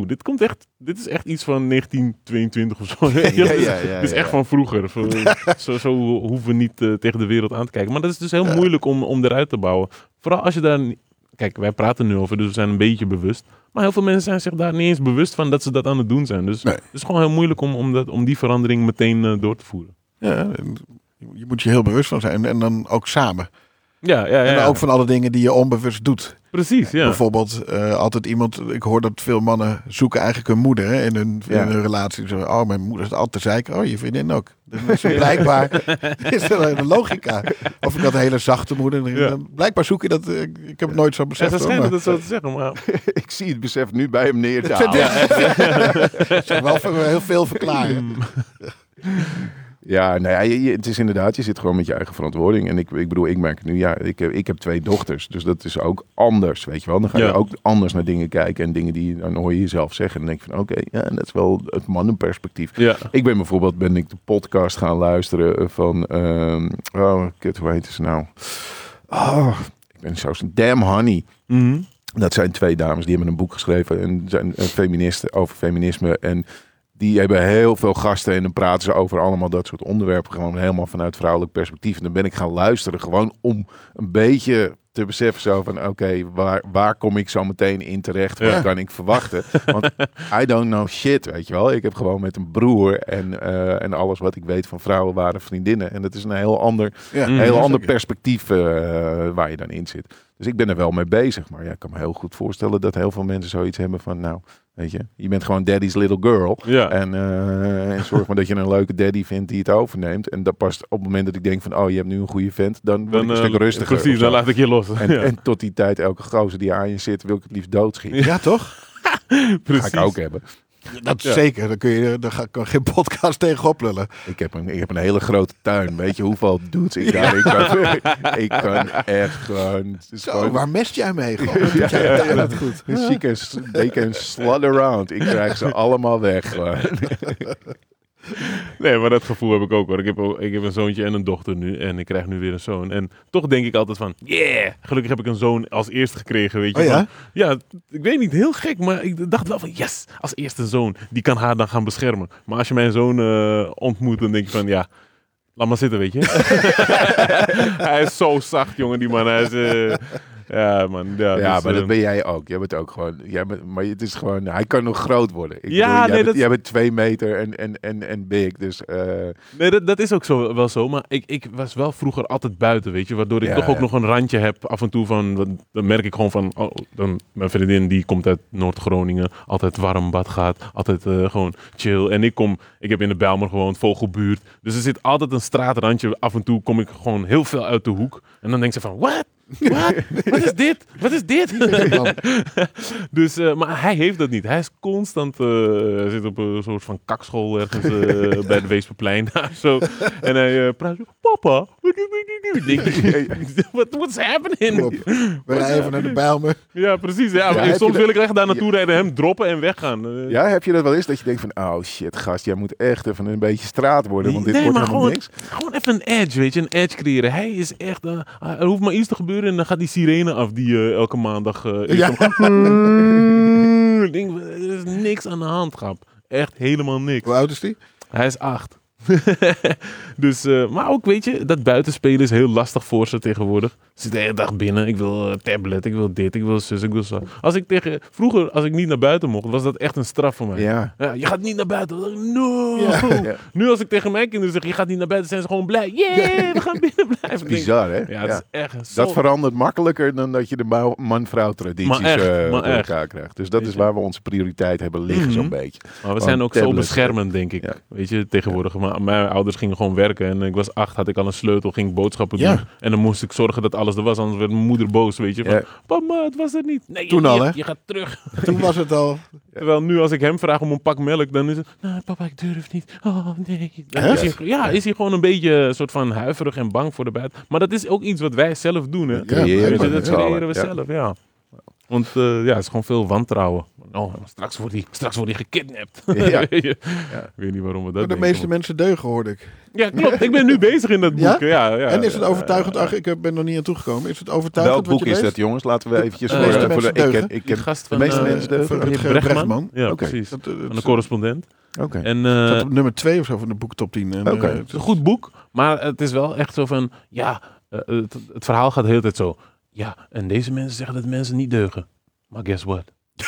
C: dit is echt iets van 1922 of zo. Dit is echt van vroeger. Zo hoeven we niet tegen de wereld aan te kijken. Maar dat is dus heel moeilijk om eruit te bouwen. Vooral als je daar... Kijk, wij praten nu over, dus we zijn een beetje bewust. Maar heel veel mensen zijn zich daar niet eens bewust van dat ze dat aan het doen zijn. Dus het is gewoon heel moeilijk om die verandering meteen door te voeren.
B: Ja, je moet je heel bewust van zijn. En dan ook samen.
C: Ja.
B: En ook van alle dingen die je onbewust doet.
C: Precies, ja.
B: Bijvoorbeeld altijd iemand... Ik hoor dat veel mannen zoeken eigenlijk hun moeder in hun relatie. Zo, mijn moeder is altijd te zeiken. Oh, je vriendin ook. Dus blijkbaar is er een logica. Of ik had een hele zachte moeder.
C: Ja.
B: Blijkbaar zoek je dat... ik heb het nooit zo beseft.
C: Ze schijnen dat zo te zeggen, maar...
A: Ik zie het besef nu bij hem neer te halen.
B: Dat zou wel voor heel veel verklaren.
A: Ja, nou ja, het is inderdaad, je zit gewoon met je eigen verantwoording. En ik bedoel, ik merk nu, ik heb 2 dochters. Dus dat is ook anders, weet je wel. Dan ga je ook anders naar dingen kijken. En dingen dan hoor je jezelf zeggen. En dan denk je van, oké, dat is wel het mannenperspectief. Ja. Ik ben bijvoorbeeld, de podcast gaan luisteren van, hoe heet ze nou? Ik ben zo Damn Honey.
C: Mm-hmm.
A: Dat zijn 2 dames, die hebben een boek geschreven. En zijn feministen over feminisme. En die hebben heel veel gasten en dan praten ze over allemaal dat soort onderwerpen. Gewoon helemaal vanuit vrouwelijk perspectief. En dan ben ik gaan luisteren gewoon om een beetje te beseffen zo van oké, waar kom ik zo meteen in terecht? Wat kan ik verwachten? Want I don't know shit, weet je wel. Ik heb gewoon met een broer en alles wat ik weet van vrouwen waren vriendinnen. En dat is een heel ander, ander perspectief waar je dan in zit. Dus ik ben er wel mee bezig. Maar ja, ik kan me heel goed voorstellen dat heel veel mensen zoiets hebben van nou, weet je bent gewoon daddy's little girl. Ja. En zorg maar dat je een leuke daddy vindt die het overneemt. En dat past op het moment dat ik denk van je hebt nu een goede vent, dan word ik een stuk rustiger.
C: Precies, dan laat ik je los.
A: En tot die tijd, elke gozer die aan je zit, wil ik het liefst doodschieten.
B: Ja, toch?
A: Dat ga ik ook hebben.
B: Dat zeker. Daar kan geen podcast tegen oplullen.
A: Ik heb een hele grote tuin. Weet je hoeveel dudes ik daarin kan? Ik kan echt gewoon...
B: Zo, waar mest jij mee?
A: Dat goed. They can slut around. Ik krijg ze allemaal weg. Gewoon.
C: Nee, maar dat gevoel heb ik ook hoor. Ik heb een zoontje en een dochter nu. En ik krijg nu weer een zoon. En toch denk ik altijd van, yeah! Gelukkig heb ik een zoon als eerste gekregen, weet je.
B: Oh ja?
C: Maar, ja, ik weet niet, heel gek. Maar ik dacht wel van, yes! Als eerste zoon. Die kan haar dan gaan beschermen. Maar als je mijn zoon ontmoet, dan denk je van, ja... Laat maar zitten, weet je. Hij is zo zacht, jongen, die man. Hij is... ja, man. Ja, dus,
A: maar dat ben jij ook. Jij bent ook gewoon... maar het is gewoon... Hij kan nog groot worden. Jij bent 2 meter en big. Dus...
C: Nee, dat is ook wel zo. Maar ik was wel vroeger altijd buiten, weet je. Waardoor ik toch ook nog een randje heb af en toe van... Dan merk ik gewoon van... mijn vriendin die komt uit Noord-Groningen. Altijd warm bad gaat. Altijd gewoon chill. En ik heb in de Bijlmer gewoond, Vogelbuurt. Dus er zit altijd een straatrandje. Af en toe kom ik gewoon heel veel uit de hoek. En dan denk ze van... What? Wat is dit? Wat is dit? Dus, maar hij heeft dat niet. Hij is constant... Hij zit op een soort van kakschool ergens bij de Weesperplein. Zo. En hij praat zo... Papa, what's happening?
B: We rijden even naar de Bijlmer.
C: Ja, precies. Ja, soms wil ik echt daar naartoe rijden, hem droppen en weggaan.
A: Ja, heb je dat wel eens? Dat je denkt van... Oh shit, gast, jij moet echt even een beetje straat worden. Want dit wordt helemaal niks.
C: Gewoon even een edge, weet je. Een edge creëren. Hij is echt... er hoeft maar iets te gebeuren en dan gaat die sirene af die elke maandag... Ik denk, er is niks aan de hand, grap. Echt helemaal niks.
B: Hoe oud is die?
C: Hij is 8. Dus, maar ook, weet je, dat buitenspelen is heel lastig voor ze tegenwoordig. Ze zitten de hele dag binnen. Ik wil tablet, ik wil dit, ik wil zus, ik wil zo. Vroeger, als ik niet naar buiten mocht, was dat echt een straf voor mij.
A: Ja.
C: Ja, je gaat niet naar buiten. No!
A: Ja.
C: Nu als ik tegen mijn kinderen zeg, je gaat niet naar buiten, zijn ze gewoon blij. Yeah, we gaan binnen blijven.
A: Bizar, hè?
C: Ja, dat is echt zo...
A: Dat verandert makkelijker dan dat je de man-vrouw tradities door elkaar krijgt. Dus dat is waar we onze prioriteit hebben liggen, zo'n beetje.
C: Maar we zijn ook zo beschermend, denk ik. Ja. Weet je, tegenwoordig. Maar mijn ouders gingen gewoon werken en ik was 8, had ik al een sleutel, ging boodschappen doen. En dan moest ik zorgen dat alles er was, anders werd mijn moeder boos, weet je. Van, papa, het was er niet. Nee,
B: toen al, hè?
C: Je gaat terug.
B: Toen was het al.
C: Terwijl nu als ik hem vraag om een pak melk, dan is het, nou papa, ik durf niet. Oh nee. Is hij gewoon een beetje een soort van huiverig en bang voor de buiten. Maar dat is ook iets wat wij zelf doen, hè. Dat creëren we zelf, ja. Want het is gewoon veel wantrouwen. Oh, straks wordt hij gekidnapt. Ik weet niet waarom we dat
B: de meeste mensen deugen, hoorde ik.
C: Ja, klopt. Ik ben nu bezig in dat boek. Ja?
B: En is het overtuigend? Ach, ik ben nog niet aan toegekomen. Is het overtuigend?
A: Welk boek is dat, jongens? Laten we eventjes
B: de meeste mensen deugen.
C: Ik ken
A: de meeste mensen deugen.
B: Bregman.
C: Ja, precies. Een correspondent.
A: Okay.
C: En
B: staat op nummer 2 of zo van de boektop 10.
C: Het is een goed boek, maar het is wel echt zo van, het verhaal gaat de hele tijd zo. Ja, en deze mensen zeggen dat mensen niet deugen. Maar guess what?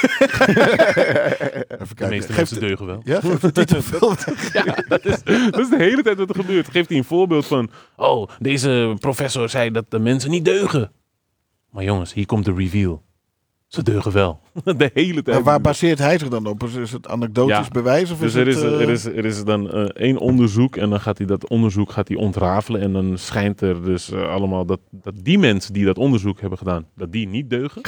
C: De meeste mensen deugen wel.
B: Ja, dit
C: dat is de hele tijd wat er gebeurt. Geeft hij een voorbeeld van, deze professor zei dat de mensen niet deugen. Maar jongens, hier komt de reveal. Ze deugen wel. De hele tijd.
B: Maar waar baseert hij zich dan op? Is het anekdotisch bewijs? Of
C: dus er is dan één onderzoek en dan gaat hij dat onderzoek ontrafelen. En dan schijnt er dus allemaal dat die mensen die dat onderzoek hebben gedaan, dat die niet deugen.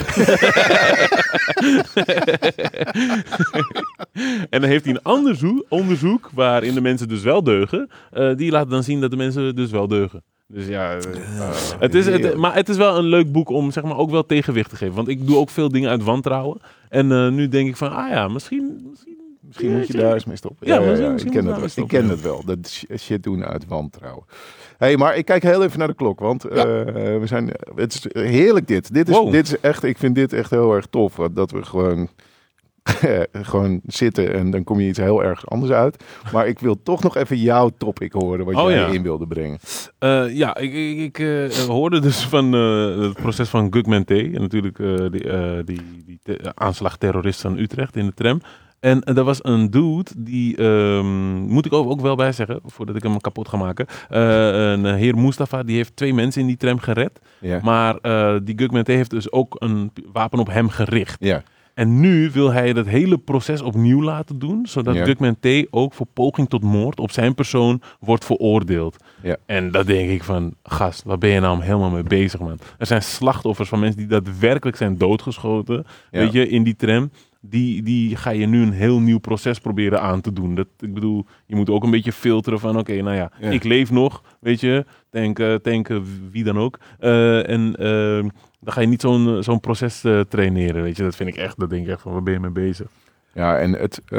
C: En dan heeft hij een onderzoek waarin de mensen dus wel deugen. Die laat dan zien dat de mensen dus wel deugen. Dus ja, maar het is wel een leuk boek om zeg maar ook wel tegenwicht te geven. Want ik doe ook veel dingen uit wantrouwen. En nu denk ik van, misschien
A: moet je daar eens mee stoppen.
C: Ja,
A: ik ken het wel. Dat shit doen uit wantrouwen. Hey, maar ik kijk heel even naar de klok, want het is heerlijk dit. Dit is echt, ik vind dit echt heel erg tof. Dat we gewoon zitten en dan kom je iets heel erg anders uit. Maar ik wil toch nog even jouw topic horen wat jij in wilde brengen.
C: Ik hoorde dus van het proces van Gugman T. En natuurlijk die aanslagterrorist van Utrecht in de tram. En er was een dude, die moet ik ook wel bij zeggen, voordat ik hem kapot ga maken. Een heer Mustafa, die heeft 2 mensen in die tram gered. Ja. Maar die Gugman T heeft dus ook een wapen op hem gericht. Ja. En nu wil hij dat hele proces opnieuw laten doen, zodat Gugman T ook voor poging tot moord op zijn persoon wordt veroordeeld. Ja. En dat denk ik van, gast, waar ben je nou helemaal mee bezig, man? Er zijn slachtoffers van mensen die daadwerkelijk zijn doodgeschoten, weet je, in die tram. die ga je nu een heel nieuw proces proberen aan te doen. Ik bedoel, je moet ook een beetje filteren van oké, nou ja, ik leef nog, weet je, tanken wie dan ook. Dan ga je niet zo'n proces traineren, weet je. Dat denk ik echt van, waar ben je mee bezig?
A: Ja, en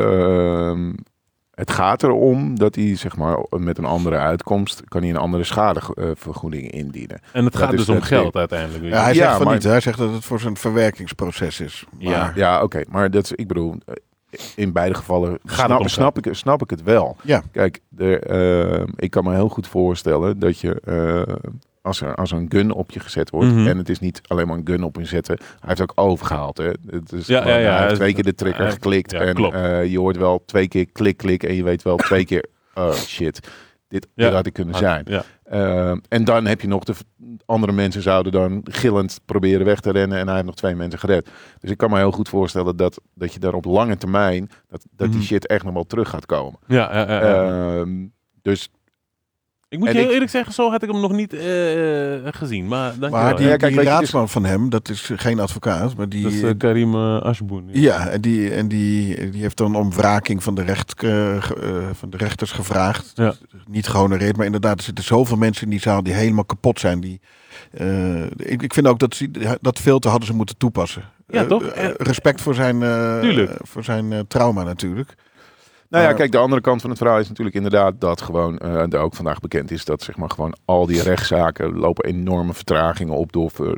A: het gaat erom dat hij, zeg maar, met een andere uitkomst kan hij een andere schadevergoeding indienen.
C: En het gaat dus om geld uiteindelijk.
B: Ja, hij zegt van niet. Hij zegt dat het voor zijn verwerkingsproces is. Maar...
A: Ja, oké. Maar ik bedoel, in beide gevallen snap ik het wel.
B: Ja.
A: Kijk, ik kan me heel goed voorstellen dat je... Als er een gun op je gezet wordt, en het is niet alleen maar een gun op je zetten, hij heeft ook overgehaald. Hè? Het is hij heeft 2 keer de trigger geklikt en je hoort wel 2 keer klik en je weet wel 2 keer, oh shit, dit had ik kunnen zijn.
C: Ja.
A: En dan heb je nog de andere mensen zouden dan gillend proberen weg te rennen en hij heeft nog 2 mensen gered. Dus ik kan me heel goed voorstellen dat je daar op lange termijn, dat die shit echt nog wel terug gaat komen. Dus...
C: Ik moet je heel eerlijk zeggen, zo had ik hem nog niet gezien. Maar
B: die raadsman van hem, dat is geen advocaat. Maar dat
C: is Karim Ashboon.
B: Ja, en die heeft dan om wraking van de rechters gevraagd.
C: Ja.
B: Niet gehonoreerd, maar inderdaad, er zitten zoveel mensen in die zaal die helemaal kapot zijn. Ik vind ook dat filter hadden ze moeten toepassen.
C: Ja, toch?
B: Respect voor zijn trauma natuurlijk.
A: Nou ja, kijk, de andere kant van het verhaal is natuurlijk inderdaad dat gewoon, er ook vandaag bekend is dat zeg maar gewoon al die rechtszaken lopen enorme vertragingen op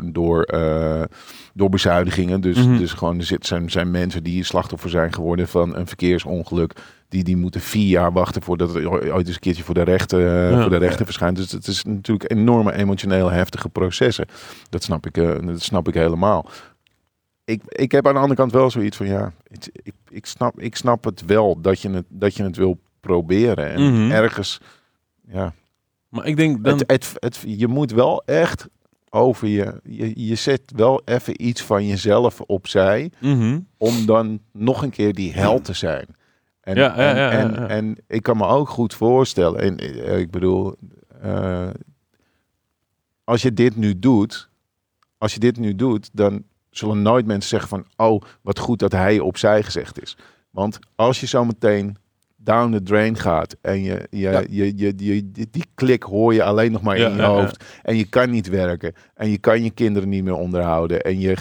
A: door bezuinigingen. Dus gewoon er zijn mensen die slachtoffer zijn geworden van een verkeersongeluk. Die moeten 4 jaar wachten voordat het ooit eens een keertje voor de rechter verschijnt. Dus het is natuurlijk enorme emotioneel heftige processen. Dat snap ik helemaal. Ik heb aan de andere kant wel zoiets van ik snap het wel dat je het wil proberen en ergens
C: Maar ik denk dan
A: je moet wel echt over je zet wel even iets van jezelf opzij om dan nog een keer die held te zijn. En ik kan me ook goed voorstellen en ik bedoel als je dit nu doet dan zullen nooit mensen zeggen van, oh, wat goed dat hij opzij gezegd is. Want als je zo meteen down the drain gaat en die klik hoor je alleen nog maar in je hoofd en je kan niet werken en je kan je kinderen niet meer onderhouden en je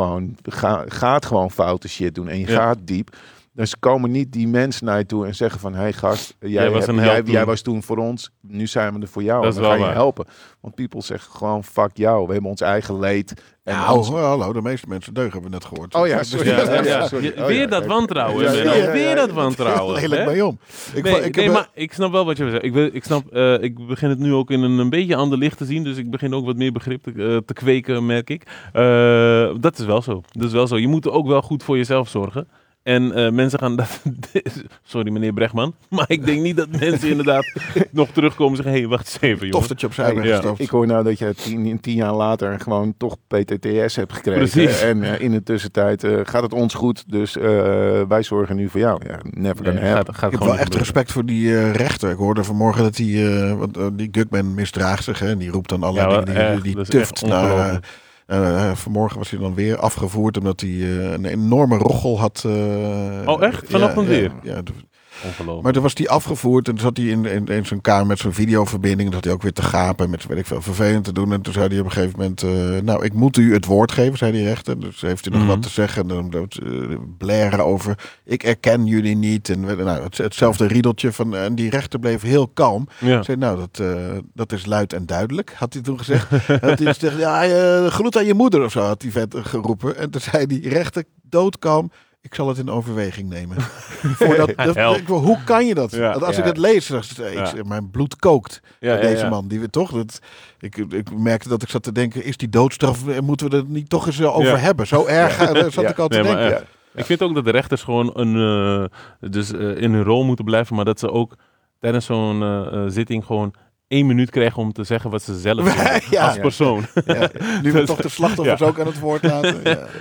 A: gaat gewoon foute shit doen en je gaat diep. Dus komen niet die mensen naar je toe en zeggen van... Hey gast, jij was toen voor ons. Nu zijn we er voor jou.
C: Dat
A: en dan ga je helpen. Want people zeggen gewoon fuck jou. We hebben ons eigen leed. En
B: hallo, de meeste mensen deugen hebben we net gehoord.
A: Oh ja, sorry.
C: Sorry. Weer dat wantrouwen. Weer dat wantrouwen.
B: Lelijk mee om.
C: Maar ik snap wel wat je zegt. Ik begin het nu ook in een beetje ander licht te zien. Dus ik begin ook wat meer begrip te kweken, merk ik. Dat is wel zo. Je moet ook wel goed voor jezelf zorgen. En mensen gaan dat... Sorry meneer Bregman. Maar ik denk niet dat mensen inderdaad nog terugkomen en zeggen... Hé, wacht eens even jongen.
B: Tof dat je opzij bent gestopt.
A: Ik hoor nou dat je 10 jaar later gewoon toch PTTS hebt gekregen.
C: Precies.
A: En in de tussentheid gaat het ons goed. Dus wij zorgen nu voor jou. Ja, never gonna happen.
B: Ik heb wel echt respect voor die rechter. Ik hoorde vanmorgen dat die Gugman misdraagt zich. Hè, die roept dan allerlei dingen. Die tuft naar... vanmorgen was hij dan weer afgevoerd omdat hij een enorme rochel had.
C: Echt? Vanochtend weer?
B: Ja, maar toen was hij afgevoerd en toen zat hij in zijn kamer met zijn videoverbinding. En toen had hij ook weer te gapen met weet ik veel vervelend te doen. En toen zei hij op een gegeven moment, ik moet u het woord geven, zei die rechter. Dus heeft hij nog wat te zeggen. En dan blaren over, ik erken jullie niet. En hetzelfde riedeltje van, en die rechter bleef heel kalm.
C: Ja.
B: Zei, dat is luid en duidelijk, had hij toen gezegd. Had hij gezegd, groet aan je moeder of zo, had hij vet geroepen. En toen zei die rechter doodkalm, ik zal het in overweging nemen. Hoe kan je dat?
A: Ja,
B: als ik het lees, mijn bloed kookt. Deze man, die toch. Ik merkte dat ik zat te denken, is die doodstraf, moeten we er niet toch eens over hebben? Zo erg zat ik al te denken.
C: Maar, ik vind ook dat de rechters gewoon in hun rol moeten blijven, maar dat ze ook tijdens zo'n zitting gewoon 1 minuut krijgen om te zeggen wat ze zelf doen als persoon.
B: Nu we toch de slachtoffers ook aan het woord laten.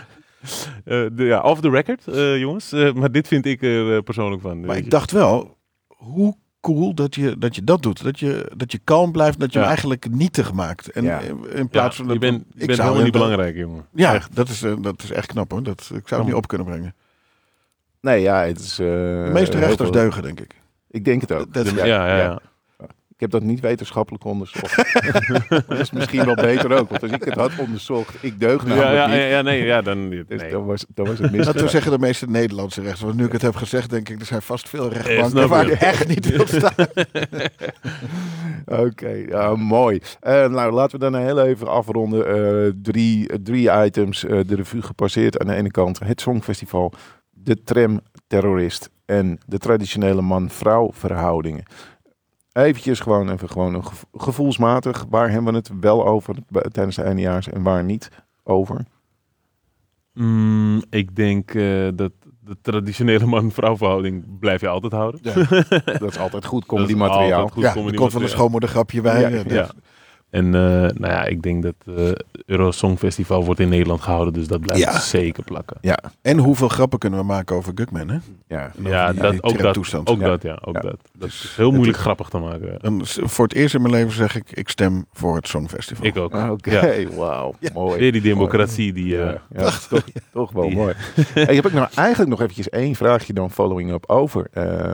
C: Off the record, jongens. Maar dit vind ik persoonlijk van.
B: Maar ik dacht wel, hoe cool dat je dat doet. Dat je kalm blijft, dat je hem eigenlijk nietig maakt. En in plaats van...
C: Je bent helemaal niet belangrijk, jongen.
B: Ja, dat is echt knap hoor. Ik zou het niet op kunnen brengen.
A: Nee, ja, het is...
B: De meeste rechters deugen, denk ik.
A: Ik denk het ook.
C: Ja.
A: Ik heb dat niet wetenschappelijk onderzocht. Maar dat is misschien wel beter ook. Want als ik het had onderzocht, ik deug namelijk niet. Dus dan was het
B: Dat we
A: misgegaan.
B: zeggen de meeste Nederlandse rechters. Want nu ik het heb gezegd, denk ik, er zijn vast veel
C: snap
B: rechtbanken waar
C: je.
B: je echt niet wil staan.
A: Oké, mooi. Nou, laten we dan heel even afronden. Drie items de revue gepasseerd. Aan de ene kant het Songfestival, de tramterrorist en de traditionele man-vrouw verhoudingen. Eventjes gewoon gevoelsmatig. Waar hebben we het wel over tijdens de eindejaars en waar niet over?
C: Ik denk dat de traditionele man-vrouw verhouding blijf je altijd houden.
B: Ja.
A: Dat is altijd goed
C: Dat is
A: comedymateriaal.
C: altijd goed
B: Ja, er
C: comedy
B: komt wel een
C: materiaal.
B: schoonmoedergrapje bij.
A: Ja,
C: Ja. En ik denk dat het Eurosong Festival wordt in Nederland gehouden, dus dat blijft zeker plakken.
A: Ja,
B: En hoeveel grappen kunnen we maken over Gugman, hè?
A: ja.
B: En
C: Ja,
B: over die
C: ook
B: tramtoestand.
C: dat.
A: Ja.
C: Dat is heel moeilijk grappig te maken.
B: Dan, voor het eerst in mijn leven zeg ik stem voor het Songfestival.
C: Ik ook.
A: Oké, wauw. Mooi.
C: Weer die democratie die...
A: Toch wel mooi. Hey, heb ik nou eigenlijk nog eventjes één vraagje dan following up over.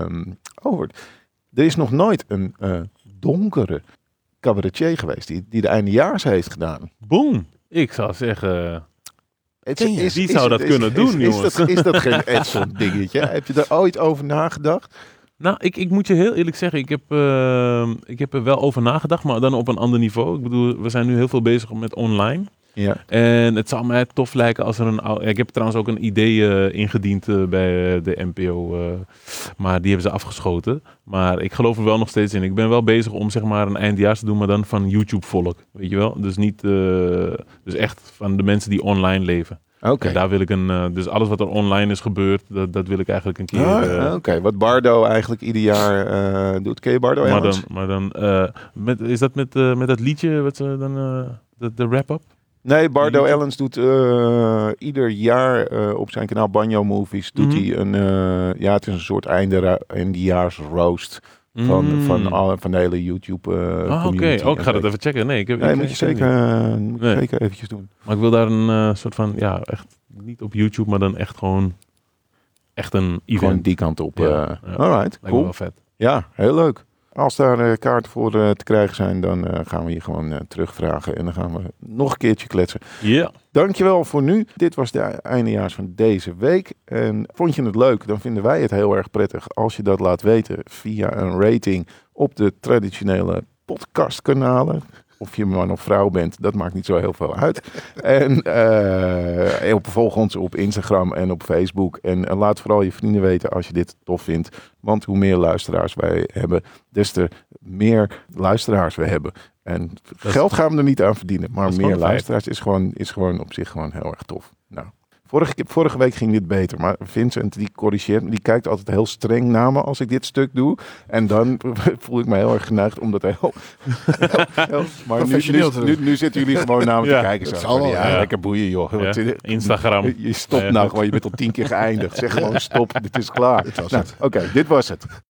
A: Er is nog nooit een donkere cabaretier geweest die de eindejaars heeft gedaan.
C: Boom! Ik zou zeggen...
A: Wie
C: zou dat kunnen doen, jongens?
A: Is dat geen Edson dingetje? Heb je daar ooit over nagedacht?
C: Nou, ik moet je heel eerlijk zeggen, ik heb er wel over nagedacht, maar dan op een ander niveau. Ik bedoel, we zijn nu heel veel bezig met online.
A: Ja.
C: En het zou mij tof lijken als er ik heb trouwens ook een idee ingediend bij de NPO, maar die hebben ze afgeschoten. Maar ik geloof er wel nog steeds in. Ik ben wel bezig om zeg maar een eindejaars te doen, maar dan van YouTube-volk, weet je wel? Dus niet, dus echt van de mensen die online leven.
A: Oké.
C: En daar wil ik dus alles wat er online is gebeurd, dat wil ik eigenlijk een keer...
A: Oké, wat Bardo eigenlijk ieder jaar doet. Ken je Bardo Ellens?
C: Maar dan is dat met dat liedje wat ze dan de wrap-up?
A: Nee, Bardo
C: YouTube?
A: Ellens doet ieder jaar op zijn kanaal Banjo Movies doet hij een, het is een soort eindejaars roast van de hele YouTube community.
C: Oké. Ik ga dat even checken. Nee,
A: moet je zeker eventjes doen.
C: Maar ik wil daar een soort van, echt niet op YouTube, maar dan echt gewoon echt een event.
A: Gewoon die kant op.
C: Ja.
A: Alright,
C: Lijkt me
A: cool.
C: wel vet.
A: Ja, heel leuk. Als daar kaarten voor te krijgen zijn, dan gaan we je gewoon terugvragen. En dan gaan we nog een keertje kletsen.
C: Ja.
A: Dankjewel voor nu. Dit was de eindejaars van deze week. En vond je het leuk, dan vinden wij het heel erg prettig als je dat laat weten via een rating op de traditionele podcastkanalen. Of je man of vrouw bent, dat maakt niet zo heel veel uit. En volg ons op Instagram en op Facebook. En laat vooral je vrienden weten als je dit tof vindt. Want hoe meer luisteraars wij hebben, des te meer luisteraars we hebben. En geld gaan we er niet aan verdienen. Maar meer luisteraars is gewoon op zich gewoon heel erg tof. Nou, vorige week ging dit beter. Maar Vincent die corrigeert, die kijkt altijd heel streng naar me als ik dit stuk doe. En dan voel ik me heel erg geneigd om dat heel maar nu zitten jullie gewoon naar me te kijken. Zo.
B: zal wel,
A: Ja, lekker boeien joh.
C: Ja. Instagram.
A: Je stopt nou gewoon, je bent al 10 keer geëindigd. Zeg gewoon stop, dit is klaar.
B: Dit was
A: Nou,
B: het.
A: Oké, dit was het.